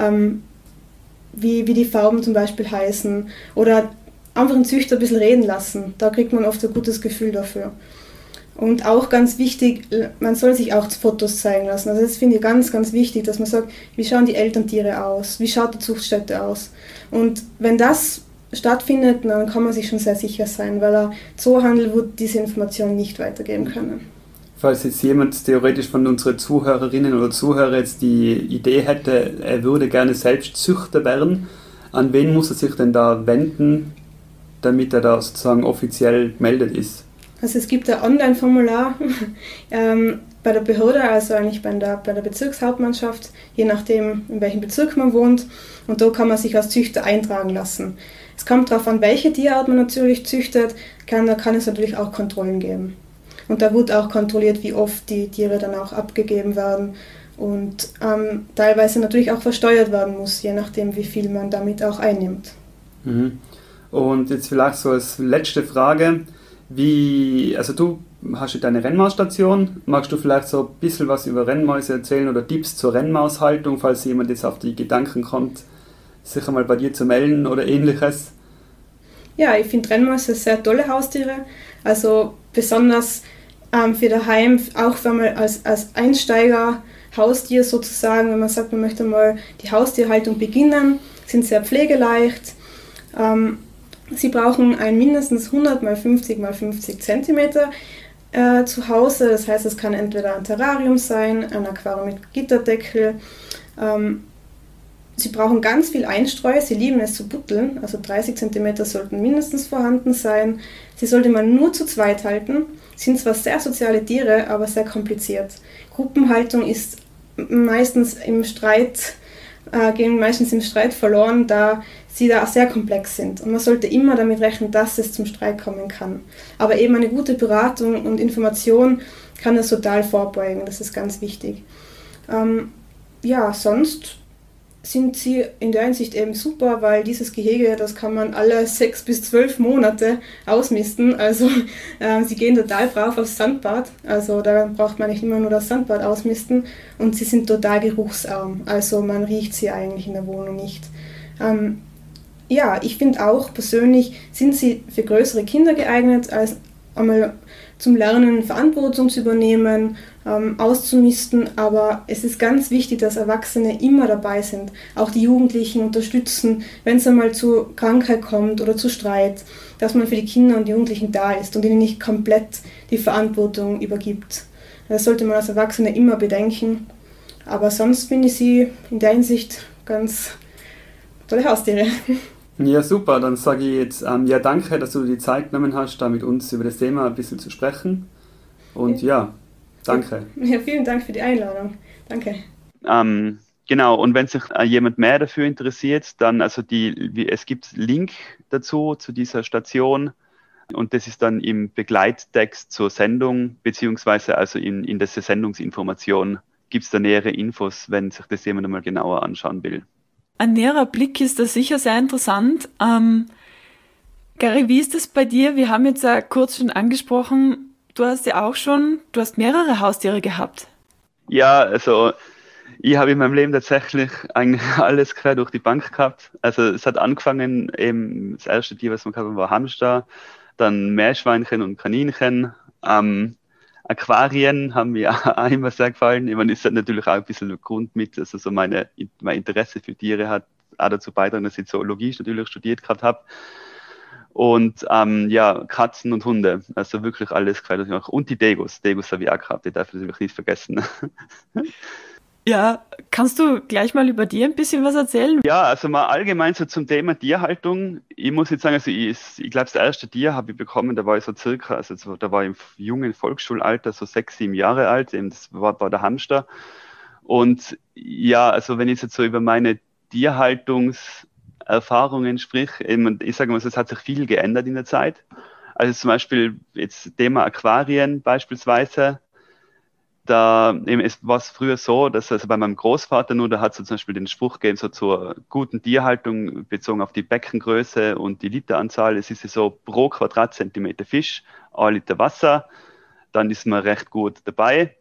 wie die Farben zum Beispiel heißen oder einfach einen Züchter ein bisschen reden lassen. Da kriegt man oft ein gutes Gefühl dafür. Und auch ganz wichtig, man soll sich auch Fotos zeigen lassen. Also das finde ich ganz, ganz wichtig, dass man sagt, wie schauen die Elterntiere aus, wie schaut die Zuchtstätte aus. Und wenn das stattfindet, dann kann man sich schon sehr sicher sein, weil der Zoohandel wird diese Informationen nicht weitergeben können. Falls jetzt jemand theoretisch von unseren Zuhörerinnen oder Zuhörern jetzt die Idee hätte, er würde gerne selbst Züchter werden, an wen muss er sich denn da wenden, damit er da sozusagen offiziell gemeldet ist? Also es gibt ein Online-Formular bei der Behörde, also eigentlich bei der Bezirkshauptmannschaft, je nachdem in welchem Bezirk man wohnt, und da kann man sich als Züchter eintragen lassen. Es kommt darauf an, welche Tierart man natürlich züchtet, da kann es natürlich auch Kontrollen geben. Und da wird auch kontrolliert, wie oft die Tiere dann auch abgegeben werden und teilweise natürlich auch versteuert werden muss, je nachdem, wie viel man damit auch einnimmt. Mhm. Und jetzt vielleicht so als letzte Frage, also du hast ja deine Rennmausstation, magst du vielleicht so ein bisschen was über Rennmäuse erzählen oder Tipps zur Rennmaushaltung, falls jemand jetzt auf die Gedanken kommt, sich einmal bei dir zu melden oder ähnliches? Ja, ich finde Rennmäuse sehr tolle Haustiere, also besonders für daheim, auch wenn man als Einsteiger Haustier sozusagen, wenn man sagt, man möchte mal die Haustierhaltung beginnen, sind sehr pflegeleicht. Sie brauchen ein mindestens 100 x 50 x 50 cm zu Hause, das heißt, es kann entweder ein Terrarium sein, ein Aquarium mit Gitterdeckel. Sie brauchen ganz viel Einstreu, sie lieben es zu butteln, also 30 cm sollten mindestens vorhanden sein. Sie sollte man nur zu zweit halten, sind zwar sehr soziale Tiere, aber sehr kompliziert. Gruppenhaltung ist meistens im Streit, gehen meistens im Streit verloren, da sie da sehr komplex sind. Und man sollte immer damit rechnen, dass es zum Streit kommen kann. Aber eben eine gute Beratung und Information kann das total vorbeugen, das ist ganz wichtig. Sonst sind sie in der Hinsicht eben super, weil dieses Gehege, das kann man alle 6 bis 12 Monate ausmisten. Also sie gehen total brav aufs Sandbad, also da braucht man nicht immer nur das Sandbad ausmisten und sie sind total geruchsarm, also man riecht sie eigentlich in der Wohnung nicht. Ich finde auch persönlich, sind sie für größere Kinder geeignet, als einmal zum Lernen Verantwortung zu übernehmen, auszumisten, aber es ist ganz wichtig, dass Erwachsene immer dabei sind, auch die Jugendlichen unterstützen, wenn es einmal zu Krankheit kommt oder zu Streit, dass man für die Kinder und die Jugendlichen da ist und ihnen nicht komplett die Verantwortung übergibt. Das sollte man als Erwachsene immer bedenken. Aber sonst finde ich sie in der Hinsicht ganz tolle Haustiere. Ja, super. Dann sage ich jetzt ja, danke, dass du dir die Zeit genommen hast, da mit uns über das Thema ein bisschen zu sprechen. Und ja, danke. Ja, vielen Dank für die Einladung. Danke. Genau, und wenn sich jemand mehr dafür interessiert, dann es gibt Link dazu, zu dieser Station. Und das ist dann im Begleittext zur Sendung, beziehungsweise also in der Sendungsinformation gibt es da nähere Infos, wenn sich das jemand einmal genauer anschauen will. Ein näherer Blick ist da sicher sehr interessant. Gary, wie ist das bei dir? Wir haben jetzt ja kurz schon angesprochen, du hast mehrere Haustiere gehabt. Ja, also ich habe in meinem Leben tatsächlich eigentlich alles quer durch die Bank gehabt. Also es hat angefangen, eben das erste Tier, was wir gehabt haben, war Hamster, dann Meerschweinchen und Kaninchen. Aquarien haben mir auch immer sehr gefallen. Ich meine, ist natürlich auch ein bisschen der Grund mit, also so mein Interesse für Tiere hat auch dazu beitragen, dass ich Zoologie natürlich studiert gehabt habe. Und ja, Katzen und Hunde, also wirklich alles quer durch die Bank. Und die Degus habe ich auch gehabt, die darf ich natürlich nicht vergessen. Ja, kannst du gleich mal über dir ein bisschen was erzählen? Ja, also mal allgemein so zum Thema Tierhaltung. Ich muss jetzt sagen, also ich glaube, das erste Tier habe ich bekommen, da war ich so circa, da war ich im jungen Volksschulalter, so 6, 7 Jahre alt, eben das war der Hamster. Und ja, also wenn ich jetzt so über meine Tierhaltungserfahrungen sprich, eben, ich sage mal, es hat sich viel geändert in der Zeit. Also zum Beispiel jetzt Thema Aquarien beispielsweise. Da eben war es früher so, dass also bei meinem Großvater nur, da hat es so zum Beispiel den Spruch gegeben, so zur guten Tierhaltung bezogen auf die Beckengröße und die Literanzahl. Es ist ja so pro Quadratzentimeter Fisch, 1 Liter Wasser, dann ist man recht gut dabei.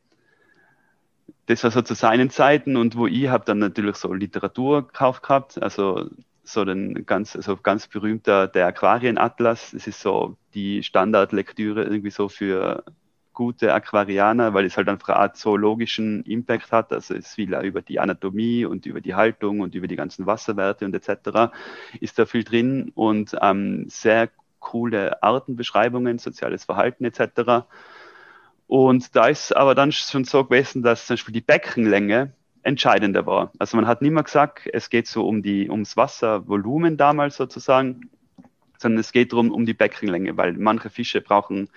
Das war so zu seinen Zeiten und wo ich habe dann natürlich so Literatur gekauft gehabt, also so ganz berühmter der Aquarienatlas. Das ist so die Standardlektüre irgendwie so für gute Aquarianer, weil es halt einfach eine Art zoologischen Impact hat. Also es ist viel über die Anatomie und über die Haltung und über die ganzen Wasserwerte und etc. ist da viel drin und sehr coole Artenbeschreibungen, soziales Verhalten etc. Und da ist aber dann schon so gewesen, dass zum Beispiel die Beckenlänge entscheidender war. Also man hat nicht mehr gesagt, es geht so ums Wasservolumen damals sozusagen, sondern es geht darum, um die Beckenlänge, weil manche Fische brauchen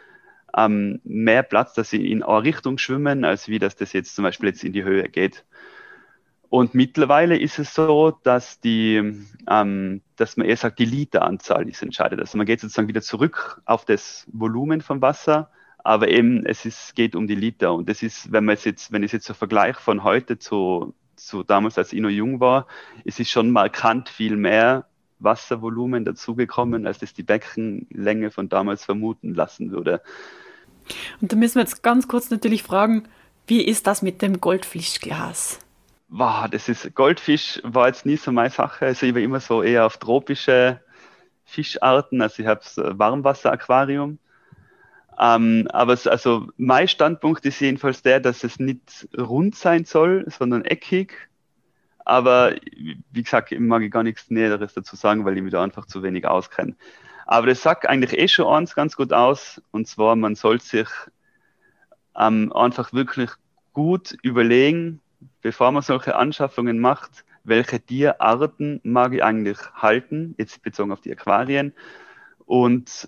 mehr Platz, dass sie in eine Richtung schwimmen, als wie das jetzt zum Beispiel jetzt in die Höhe geht. Und mittlerweile ist es so, dass man eher sagt, die Literanzahl ist entscheidend. Also man geht sozusagen wieder zurück auf das Volumen vom Wasser, aber eben geht um die Liter. Und das ist, wenn ich jetzt so vergleiche von heute zu damals, als ich noch jung war, es ist schon markant viel mehr Wasservolumen dazugekommen, als das die Beckenlänge von damals vermuten lassen würde. Und da müssen wir jetzt ganz kurz natürlich fragen, wie ist das mit dem Goldfischglas? Wow, Goldfisch war jetzt nie so meine Sache. Also ich war immer so eher auf tropische Fischarten. Also ich habe so ein Warmwasseraquarium. Aber mein Standpunkt ist jedenfalls der, dass es nicht rund sein soll, sondern eckig. Aber wie gesagt, mag ich gar nichts Näheres dazu sagen, weil ich mich da einfach zu wenig auskenne. Aber das sagt eigentlich schon eins ganz gut aus. Und zwar, man soll sich einfach wirklich gut überlegen, bevor man solche Anschaffungen macht, welche Tierarten mag ich eigentlich halten, jetzt bezogen auf die Aquarien, und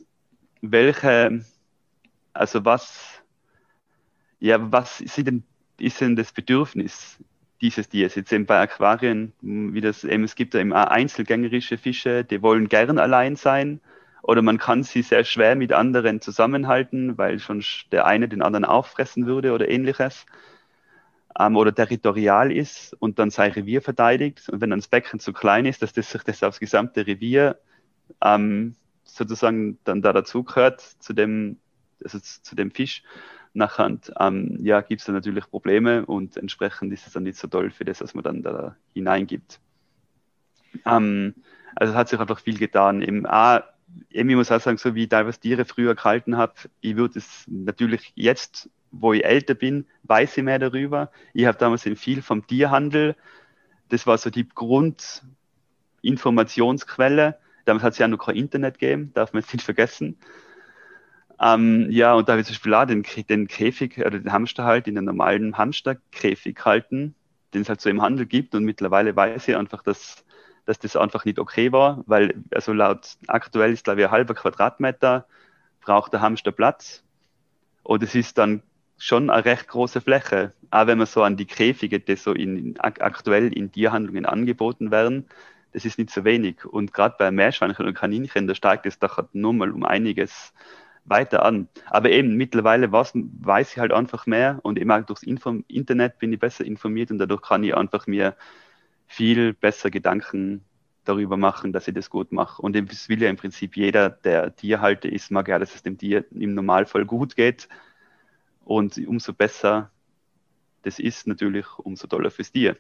ist denn das Bedürfnis dieses Tiers? Jetzt eben bei Aquarien, es gibt ja eben auch einzelgängerische Fische, die wollen gern allein sein, oder man kann sie sehr schwer mit anderen zusammenhalten, weil schon der eine den anderen auffressen würde oder ähnliches. Oder territorial ist und dann sein Revier verteidigt. Und wenn dann das Becken zu klein ist, dass sich das aufs gesamte Revier sozusagen dann da dazu gehört, zu dem Fisch, nachher gibt es dann natürlich Probleme und entsprechend ist es dann nicht so toll für das, was man dann da hineingibt. Also es hat sich einfach viel getan. Ich muss auch sagen, so wie ich teilweise Tiere früher gehalten habe, ich würde es natürlich jetzt, wo ich älter bin, weiß ich mehr darüber. Ich habe damals viel vom Tierhandel, das war so die Grundinformationsquelle. Damals hat es ja noch kein Internet gegeben, darf man jetzt nicht vergessen. Ja, und da habe ich zum Beispiel auch den Käfig oder den Hamster halt in einem normalen Hamsterkäfig halten, den es halt so im Handel gibt. Und mittlerweile weiß ich einfach, dass das einfach nicht okay war, weil also laut aktuell ist, glaube ich, ein halber Quadratmeter braucht der Hamster Platz. Und es ist dann schon eine recht große Fläche. Auch wenn man so an die Käfige, die so aktuell in Tierhandlungen angeboten werden, das ist nicht so wenig. Und gerade bei Meerschweinchen und Kaninchen, da steigt es doch halt nur mal um einiges weiter an. Aber eben mittlerweile weiß ich halt einfach mehr und eben auch durchs Internet bin ich besser informiert und dadurch kann ich einfach mir viel besser Gedanken darüber machen, dass ich das gut mache. Und das will ja im Prinzip jeder, der Tierhalter ist, mag ja, dass es dem Tier im Normalfall gut geht. Und umso besser das ist, natürlich umso toller fürs Tier.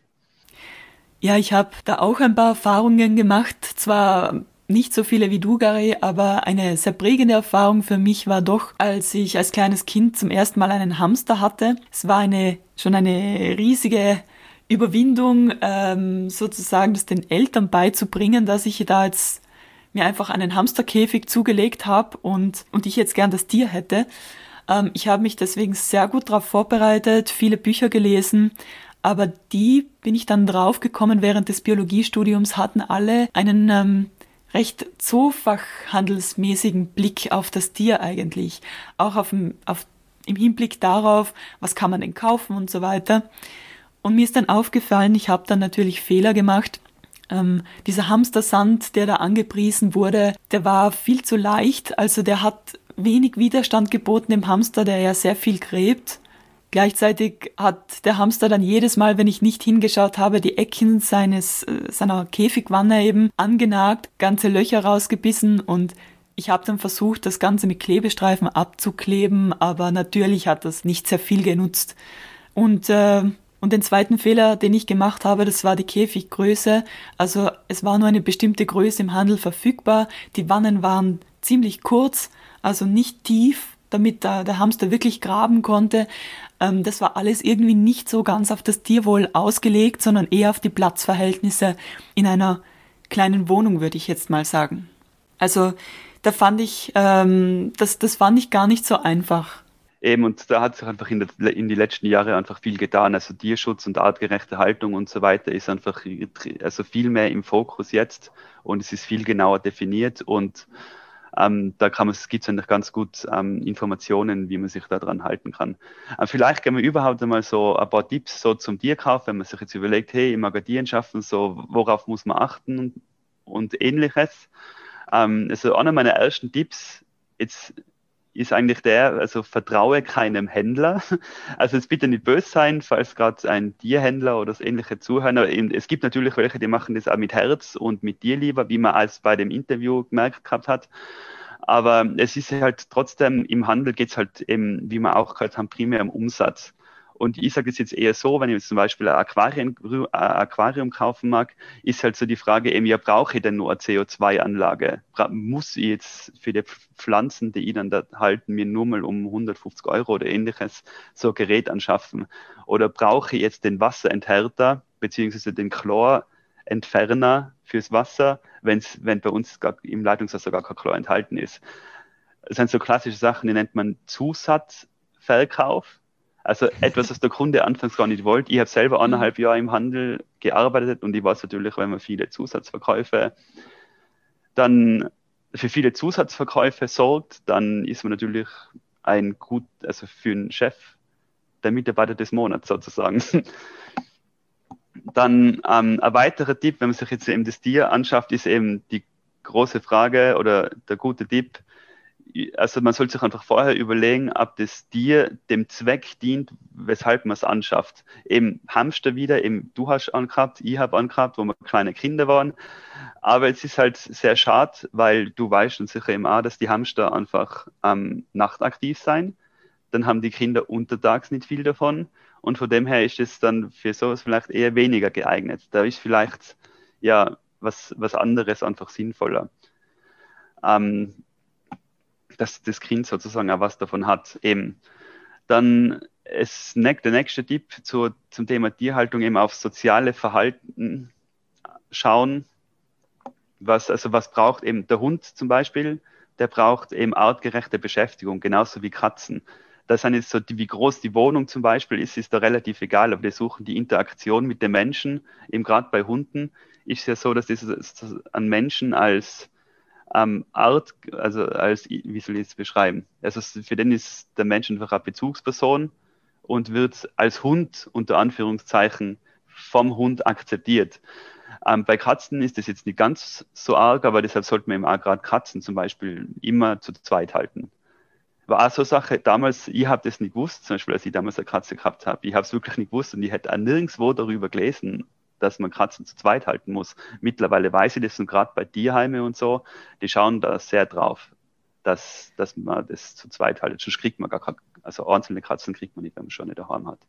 Ja, ich habe da auch ein paar Erfahrungen gemacht. Zwar nicht so viele wie du, Gary, aber eine sehr prägende Erfahrung für mich war doch, als ich als kleines Kind zum ersten Mal einen Hamster hatte. Es war schon eine riesige Überwindung, sozusagen das den Eltern beizubringen, dass ich da jetzt mir einfach einen Hamsterkäfig zugelegt habe und ich jetzt gern das Tier hätte. Ich habe mich deswegen sehr gut darauf vorbereitet, viele Bücher gelesen, aber die bin ich dann draufgekommen während des Biologiestudiums, hatten alle einen recht zoofachhandelsmäßigen Blick auf das Tier eigentlich. Auch im Hinblick darauf, was kann man denn kaufen und so weiter. Und mir ist dann aufgefallen, ich habe dann natürlich Fehler gemacht. Dieser Hamstersand, der da angepriesen wurde, der war viel zu leicht. Also der hat wenig Widerstand geboten dem Hamster, der ja sehr viel gräbt. Gleichzeitig hat der Hamster dann jedes Mal, wenn ich nicht hingeschaut habe, die Ecken seiner Käfigwanne eben angenagt, ganze Löcher rausgebissen und ich habe dann versucht, das Ganze mit Klebestreifen abzukleben, aber natürlich hat das nicht sehr viel genutzt. Und den zweiten Fehler, den ich gemacht habe, das war die Käfiggröße. Also es war nur eine bestimmte Größe im Handel verfügbar. Die Wannen waren ziemlich kurz, also nicht tief, damit der Hamster wirklich graben konnte. Das war alles irgendwie nicht so ganz auf das Tierwohl ausgelegt, sondern eher auf die Platzverhältnisse in einer kleinen Wohnung, würde ich jetzt mal sagen. Also da fand ich, das fand ich gar nicht so einfach. Eben, und da hat sich einfach in die letzten Jahre einfach viel getan. Also Tierschutz und artgerechte Haltung und so weiter ist einfach also viel mehr im Fokus jetzt und es ist viel genauer definiert und da gibt es eigentlich ganz gut Informationen, wie man sich da dran halten kann. Vielleicht können wir überhaupt einmal so ein paar Tipps so zum Tierkauf, wenn man sich jetzt überlegt, hey, ich mag ein Tier schaffen, so worauf muss man achten und ähnliches. Also einer meiner ersten Tipps jetzt ist eigentlich also vertraue keinem Händler. Also jetzt bitte nicht böse sein, falls gerade ein Tierhändler oder das ähnliche zuhören. Aber es gibt natürlich welche, die machen das auch mit Herz und mit Tierliebe, wie man als bei dem Interview gemerkt gehabt hat. Aber es ist halt trotzdem, im Handel geht es halt eben, wie wir auch gehört haben, primär um Umsatz. Und ich sage es jetzt eher so, wenn ich jetzt zum Beispiel ein Aquarium kaufen mag, ist halt so die Frage eben, ja, brauche ich denn nur eine CO2-Anlage? Muss ich jetzt für die Pflanzen, die ich dann da halten, mir nur mal um 150 Euro oder ähnliches so ein Gerät anschaffen? Oder brauche ich jetzt den Wasserenthärter beziehungsweise den Chlorentferner fürs Wasser, wenn bei uns im Leitungswasser gar kein Chlor enthalten ist? Das sind so klassische Sachen, die nennt man Zusatzverkauf. Also etwas, was der Kunde anfangs gar nicht wollte. Ich habe selber 1,5 Jahre im Handel gearbeitet und ich weiß natürlich, wenn man viele Zusatzverkäufe dann für viele Zusatzverkäufe sorgt, dann ist man natürlich also für einen Chef der Mitarbeiter des Monats sozusagen. Dann ein weiterer Tipp, wenn man sich jetzt eben das Tier anschafft, ist eben die große Frage oder der gute Tipp. Also man sollte sich einfach vorher überlegen, ob das Tier dem Zweck dient, weshalb man es anschafft. Eben Hamster wieder, eben du hast angehabt, ich habe angehabt, wo wir kleine Kinder waren. Aber es ist halt sehr schade, weil du weißt und sicher eben auch, dass die Hamster einfach nachtaktiv sein. Dann haben die Kinder untertags nicht viel davon. Und von dem her ist es dann für sowas vielleicht eher weniger geeignet. Da ist vielleicht ja was anderes einfach sinnvoller. Dass das Kind sozusagen auch was davon hat. Eben. Dann der nächste Tipp zum Thema Tierhaltung, eben auf soziale Verhalten schauen. Was braucht eben der Hund zum Beispiel? der braucht eben artgerechte Beschäftigung, genauso wie Katzen. Das sind jetzt so, wie groß die Wohnung zum Beispiel ist da relativ egal, aber die suchen die Interaktion mit den Menschen. Eben gerade bei Hunden ist es ja so, dass das an Menschen als Art, also als, wie soll ich es beschreiben? Also für den ist der Mensch einfach eine Bezugsperson und wird als Hund unter Anführungszeichen vom Hund akzeptiert. Bei Katzen ist das jetzt nicht ganz so arg, aber deshalb sollte man eben auch gerade Katzen zum Beispiel immer zu zweit halten. War auch so eine Sache, damals, ich habe das nicht gewusst, zum Beispiel als ich damals eine Katze gehabt habe, ich habe es wirklich nicht gewusst und ich hätte auch nirgendwo darüber gelesen, dass man Katzen zu zweit halten muss. Mittlerweile weiß ich das und gerade bei Tierheime und so, die schauen da sehr drauf, dass man das zu zweit haltet. Sonst kriegt man gar keine, also einzelne Katzen kriegt man nicht, wenn man schon nicht daheim hat.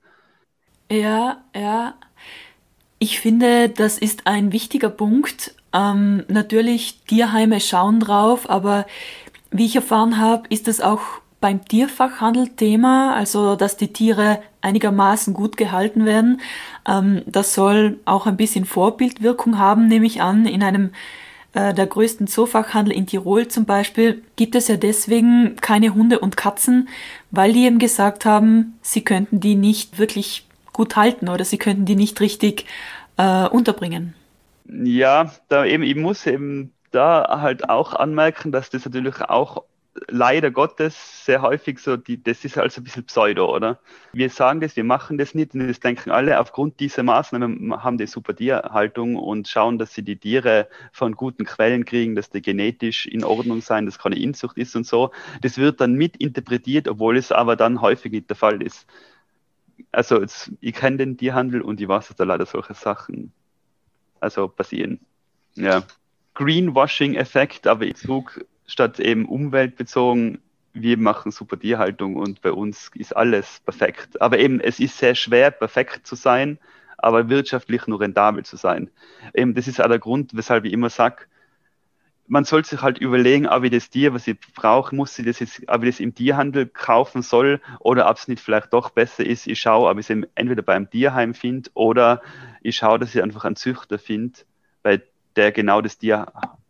Ja, ja. Ich finde, das ist ein wichtiger Punkt. Natürlich, Tierheime schauen drauf, aber wie ich erfahren habe, ist es auch beim Tierfachhandel Thema, also dass die Tiere einigermaßen gut gehalten werden. Das soll auch ein bisschen Vorbildwirkung haben, nehme ich an. In einem der größten Zoofachhandel in Tirol zum Beispiel gibt es ja deswegen keine Hunde und Katzen, weil die eben gesagt haben, sie könnten die nicht wirklich gut halten oder sie könnten die nicht richtig unterbringen. Ja, ich muss eben da halt auch anmerken, dass das natürlich auch leider Gottes sehr häufig so, das ist also ein bisschen Pseudo, oder? Wir sagen das, wir machen das nicht und das denken alle, aufgrund dieser Maßnahmen haben die super Tierhaltung und schauen, dass sie die Tiere von guten Quellen kriegen, dass die genetisch in Ordnung sein, dass keine Inzucht ist und so. Das wird dann mitinterpretiert, obwohl es aber dann häufig nicht der Fall ist. Also ich kenne den Tierhandel und ich weiß, dass da leider solche Sachen passieren. Ja. Greenwashing-Effekt, aber ich sage, statt eben umweltbezogen, wir machen super Tierhaltung und bei uns ist alles perfekt. Aber eben, es ist sehr schwer, perfekt zu sein, aber wirtschaftlich nur rentabel zu sein. Eben, das ist auch der Grund, weshalb ich immer sage, man soll sich halt überlegen, ob ich das Tier, was ich brauche, ob ich das im Tierhandel kaufen soll oder ob es nicht vielleicht doch besser ist. Ich schaue, ob ich es entweder beim Tierheim finde oder ich schaue, dass ich einfach einen Züchter finde, bei der genau das Tier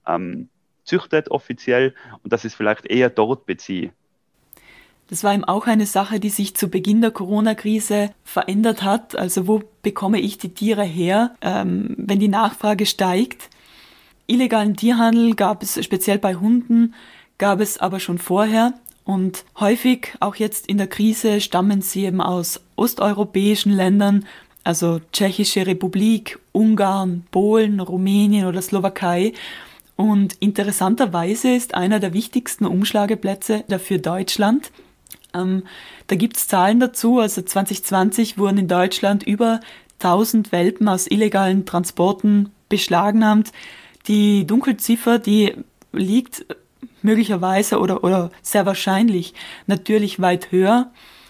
züchtet offiziell und dass ich es vielleicht eher dort beziehe. Das war eben auch eine Sache, die sich zu Beginn der Corona-Krise verändert hat. Also wo bekomme ich die Tiere her, wenn die Nachfrage steigt? Illegalen Tierhandel gab es, speziell bei Hunden, gab es aber schon vorher. Und häufig, auch jetzt in der Krise, stammen sie eben aus osteuropäischen Ländern, also Tschechische Republik, Ungarn, Polen, Rumänien oder Slowakei. Und interessanterweise ist einer der wichtigsten Umschlageplätze dafür Deutschland. Da gibt's Zahlen dazu, also 2020 wurden in Deutschland über 1000 Welpen aus illegalen Transporten beschlagnahmt. Die Dunkelziffer, die liegt möglicherweise oder sehr wahrscheinlich natürlich weit höher.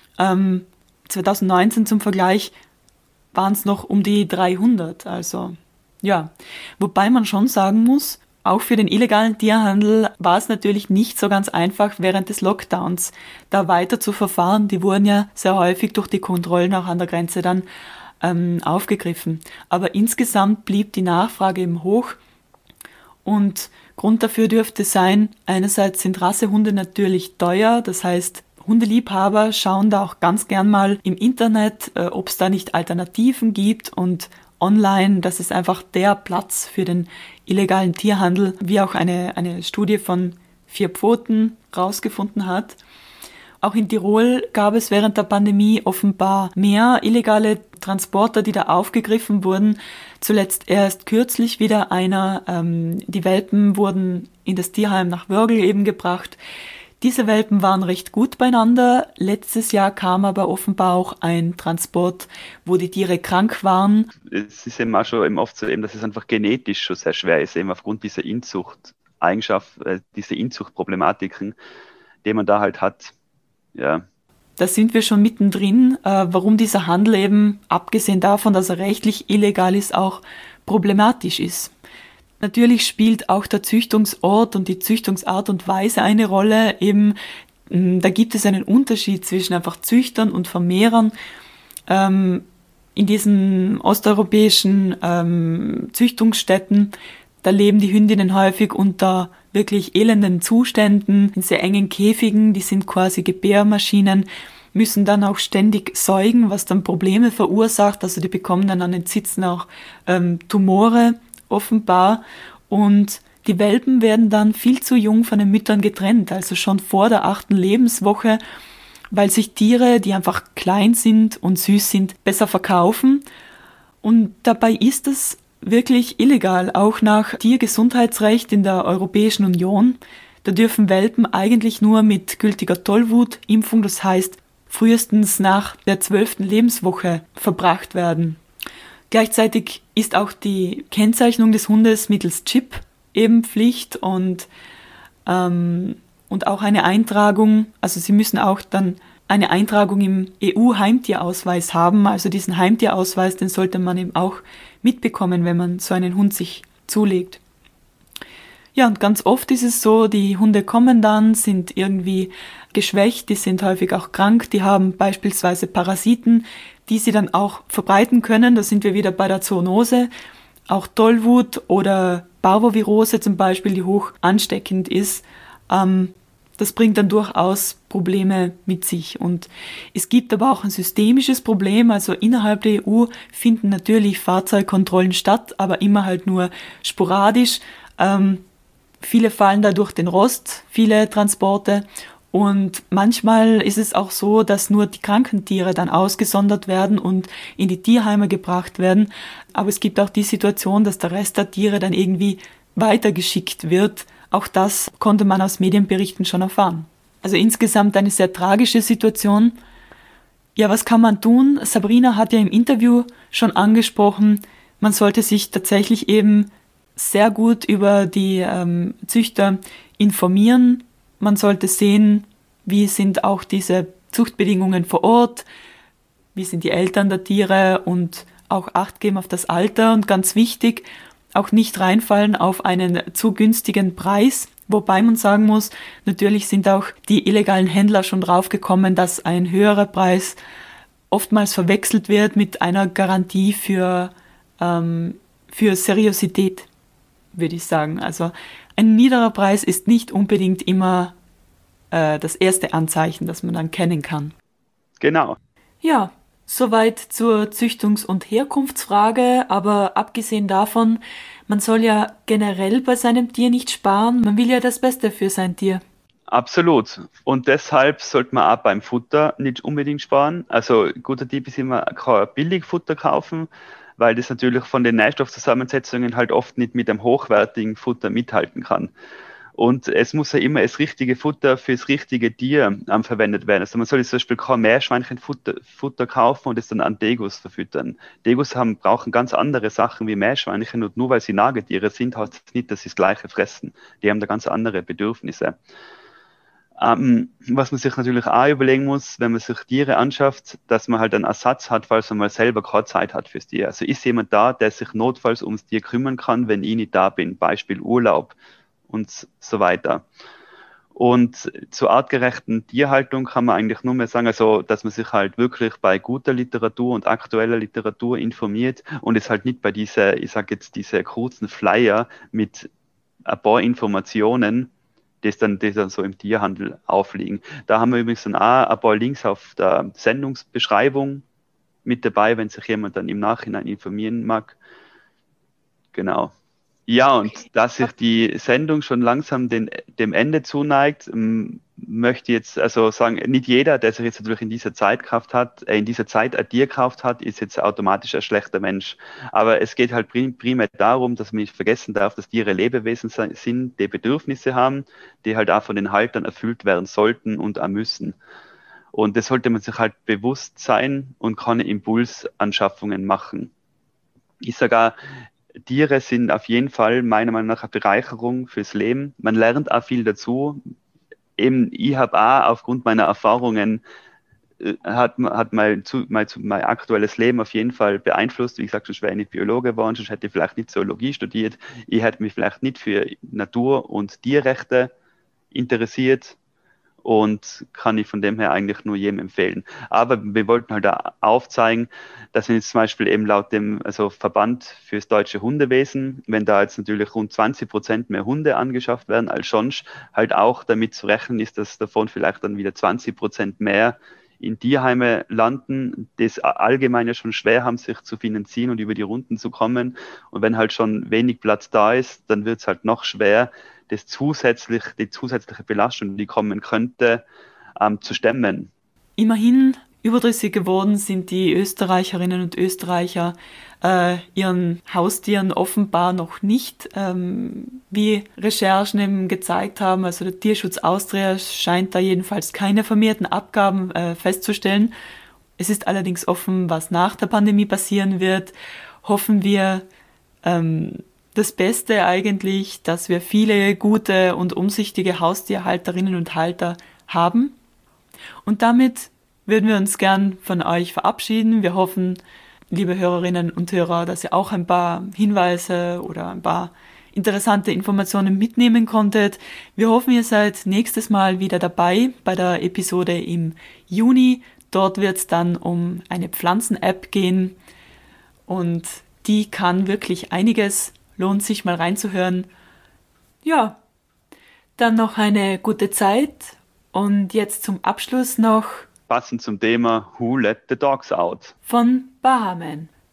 2019 zum Vergleich waren es noch um die 300, also ja. Wobei man schon sagen muss, auch für den illegalen Tierhandel war es natürlich nicht so ganz einfach, während des Lockdowns da weiter zu verfahren. Die wurden ja sehr häufig durch die Kontrollen auch an der Grenze dann aufgegriffen. Aber insgesamt blieb die Nachfrage eben hoch und Grund dafür dürfte sein, einerseits sind Rassehunde natürlich teuer, das heißt, Hundeliebhaber schauen da auch ganz gern mal im Internet, ob es da nicht Alternativen gibt und online, das ist einfach der Platz für den illegalen Tierhandel, wie auch eine Studie von 4 Pfoten rausgefunden hat. Auch in Tirol gab es während der Pandemie offenbar mehr illegale Transporter, die da aufgegriffen wurden. Zuletzt erst kürzlich wieder einer. Die Welpen wurden in das Tierheim nach Wörgl eben gebracht. Diese Welpen waren recht gut beieinander. Letztes Jahr kam aber offenbar auch ein Transport, wo die Tiere krank waren. Es ist eben auch schon eben oft so, eben, dass es einfach genetisch schon sehr schwer ist, eben aufgrund dieser diese Inzuchtproblematiken, die man da halt hat. Ja. Da sind wir schon mittendrin, warum dieser Handel eben, abgesehen davon, dass er rechtlich illegal ist, auch problematisch ist. Natürlich spielt auch der Züchtungsort und die Züchtungsart und Weise eine Rolle. Eben, da gibt es einen Unterschied zwischen einfach Züchtern und Vermehrern. In diesen osteuropäischen Züchtungsstätten, da leben die Hündinnen häufig unter wirklich elenden Zuständen, in sehr engen Käfigen, die sind quasi Gebärmaschinen, müssen dann auch ständig säugen, was dann Probleme verursacht. Also die bekommen dann an den Zitzen auch Tumore offenbar. Und die Welpen werden dann viel zu jung von den Müttern getrennt, also schon vor der 8. Lebenswoche, weil sich Tiere, die einfach klein sind und süß sind, besser verkaufen. Und dabei ist es wirklich illegal, auch nach Tiergesundheitsrecht in der Europäischen Union. Da dürfen Welpen eigentlich nur mit gültiger Tollwutimpfung, das heißt frühestens nach der 12. Lebenswoche verbracht werden. Gleichzeitig ist auch die Kennzeichnung des Hundes mittels Chip eben Pflicht und auch eine Eintragung, also sie müssen auch dann eine Eintragung im EU-Heimtierausweis haben, also diesen Heimtierausweis, den sollte man eben auch mitbekommen, wenn man so einen Hund sich zulegt. Ja, und ganz oft ist es so, die Hunde kommen dann, sind irgendwie geschwächt, die sind häufig auch krank, die haben beispielsweise Parasiten, die sie dann auch verbreiten können. Da sind wir wieder bei der Zoonose. Auch Tollwut oder Parvovirose zum Beispiel, die hoch ansteckend ist, das bringt dann durchaus Probleme mit sich. Und es gibt aber auch ein systemisches Problem, also innerhalb der EU finden natürlich Fahrzeugkontrollen statt, aber immer halt nur sporadisch. Viele fallen da durch den Rost, viele Transporte. Und manchmal ist es auch so, dass nur die kranken Tiere dann ausgesondert werden und in die Tierheime gebracht werden. Aber es gibt auch die Situation, dass der Rest der Tiere dann irgendwie weitergeschickt wird. Auch das konnte man aus Medienberichten schon erfahren. Also insgesamt eine sehr tragische Situation. Ja, was kann man tun? Sabrina hat ja im Interview schon angesprochen, man sollte sich tatsächlich eben sehr gut über die Züchter informieren. Man sollte sehen, wie sind auch diese Zuchtbedingungen vor Ort, wie sind die Eltern der Tiere und auch Acht geben auf das Alter und ganz wichtig, auch nicht reinfallen auf einen zu günstigen Preis, wobei man sagen muss, natürlich sind auch die illegalen Händler schon draufgekommen, dass ein höherer Preis oftmals verwechselt wird mit einer Garantie für Seriosität, würde ich sagen. Also ein niederer Preis ist nicht unbedingt immer das erste Anzeichen, das man dann kennen kann. Genau. Ja, soweit zur Züchtungs- und Herkunftsfrage, aber abgesehen davon, man soll ja generell bei seinem Tier nicht sparen, man will ja das Beste für sein Tier. Absolut. Und deshalb sollte man auch beim Futter nicht unbedingt sparen. Also guter Tipp ist immer, kein Billigfutter kaufen, weil das natürlich von den Nährstoffzusammensetzungen halt oft nicht mit einem hochwertigen Futter mithalten kann. Und es muss ja immer das richtige Futter fürs richtige Tier verwendet werden. Also man soll zum Beispiel kein Meerschweinchenfutter kaufen und es dann an Degus verfüttern. Degus brauchen ganz andere Sachen wie Meerschweinchen und nur weil sie Nagetiere sind, heißt das nicht, dass sie das Gleiche fressen. Die haben da ganz andere Bedürfnisse. Was man sich natürlich auch überlegen muss, wenn man sich Tiere anschafft, dass man halt einen Ersatz hat, falls man mal selber keine Zeit hat fürs Tier. Also ist jemand da, der sich notfalls ums Tier kümmern kann, wenn ich nicht da bin, Beispiel Urlaub und so weiter. Und zur artgerechten Tierhaltung kann man eigentlich nur mehr sagen, also, dass man sich halt wirklich bei guter Literatur und aktueller Literatur informiert und es halt nicht bei diese kurzen Flyer mit ein paar Informationen, die dann so im Tierhandel aufliegen. Da haben wir übrigens dann auch ein paar Links auf der Sendungsbeschreibung mit dabei, wenn sich jemand dann im Nachhinein informieren mag. Genau. Ja, und da sich die Sendung schon langsam dem Ende zuneigt, möchte ich jetzt also sagen, nicht jeder, der sich jetzt natürlich in dieser Zeit ein Tier gekauft hat, ist jetzt automatisch ein schlechter Mensch. Aber es geht halt primär darum, dass man nicht vergessen darf, dass Tiere Lebewesen sind, die Bedürfnisse haben, die halt auch von den Haltern erfüllt werden sollten und auch müssen. Und das sollte man sich halt bewusst sein und keine Impulsanschaffungen machen. Ich sage auch, Tiere sind auf jeden Fall meiner Meinung nach eine Bereicherung fürs Leben. Man lernt auch viel dazu. Eben, ich habe auch aufgrund meiner Erfahrungen hat mein aktuelles Leben auf jeden Fall beeinflusst. Wie gesagt, sonst wäre ich nicht Biologe geworden, sonst hätte ich vielleicht nicht Zoologie studiert. Ich hätte mich vielleicht nicht für Natur- und Tierrechte interessiert. und kann ich von dem her eigentlich nur jedem empfehlen. Aber wir wollten halt da aufzeigen, dass wenn jetzt zum Beispiel eben laut dem Verband fürs deutsche Hundewesen, wenn da jetzt natürlich rund 20% mehr Hunde angeschafft werden als sonst, halt auch damit zu rechnen ist, dass davon vielleicht dann wieder 20% mehr in Tierheime landen, das allgemein ja schon schwer haben, sich zu finanzieren und über die Runden zu kommen. Und wenn halt schon wenig Platz da ist, dann wird es halt noch schwer, die zusätzliche Belastung, die kommen könnte, zu stemmen. Immerhin überdrüssig geworden sind die Österreicherinnen und Österreicher ihren Haustieren offenbar noch nicht, wie Recherchen eben gezeigt haben. Also der Tierschutz Austria scheint da jedenfalls keine vermehrten Abgaben festzustellen. Es ist allerdings offen, was nach der Pandemie passieren wird. Hoffen wir das Beste eigentlich, dass wir viele gute und umsichtige Haustierhalterinnen und Halter haben. Und damit würden wir uns gern von euch verabschieden. Wir hoffen, liebe Hörerinnen und Hörer, dass ihr auch ein paar Hinweise oder ein paar interessante Informationen mitnehmen konntet. Wir hoffen, ihr seid nächstes Mal wieder dabei bei der Episode im Juni. Dort wird es dann um eine Pflanzen-App gehen und die kann wirklich einiges. Lohnt sich mal reinzuhören. Ja, dann noch eine gute Zeit und jetzt zum Abschluss noch Passend zum Thema Who Let the Dogs Out von Bahaman.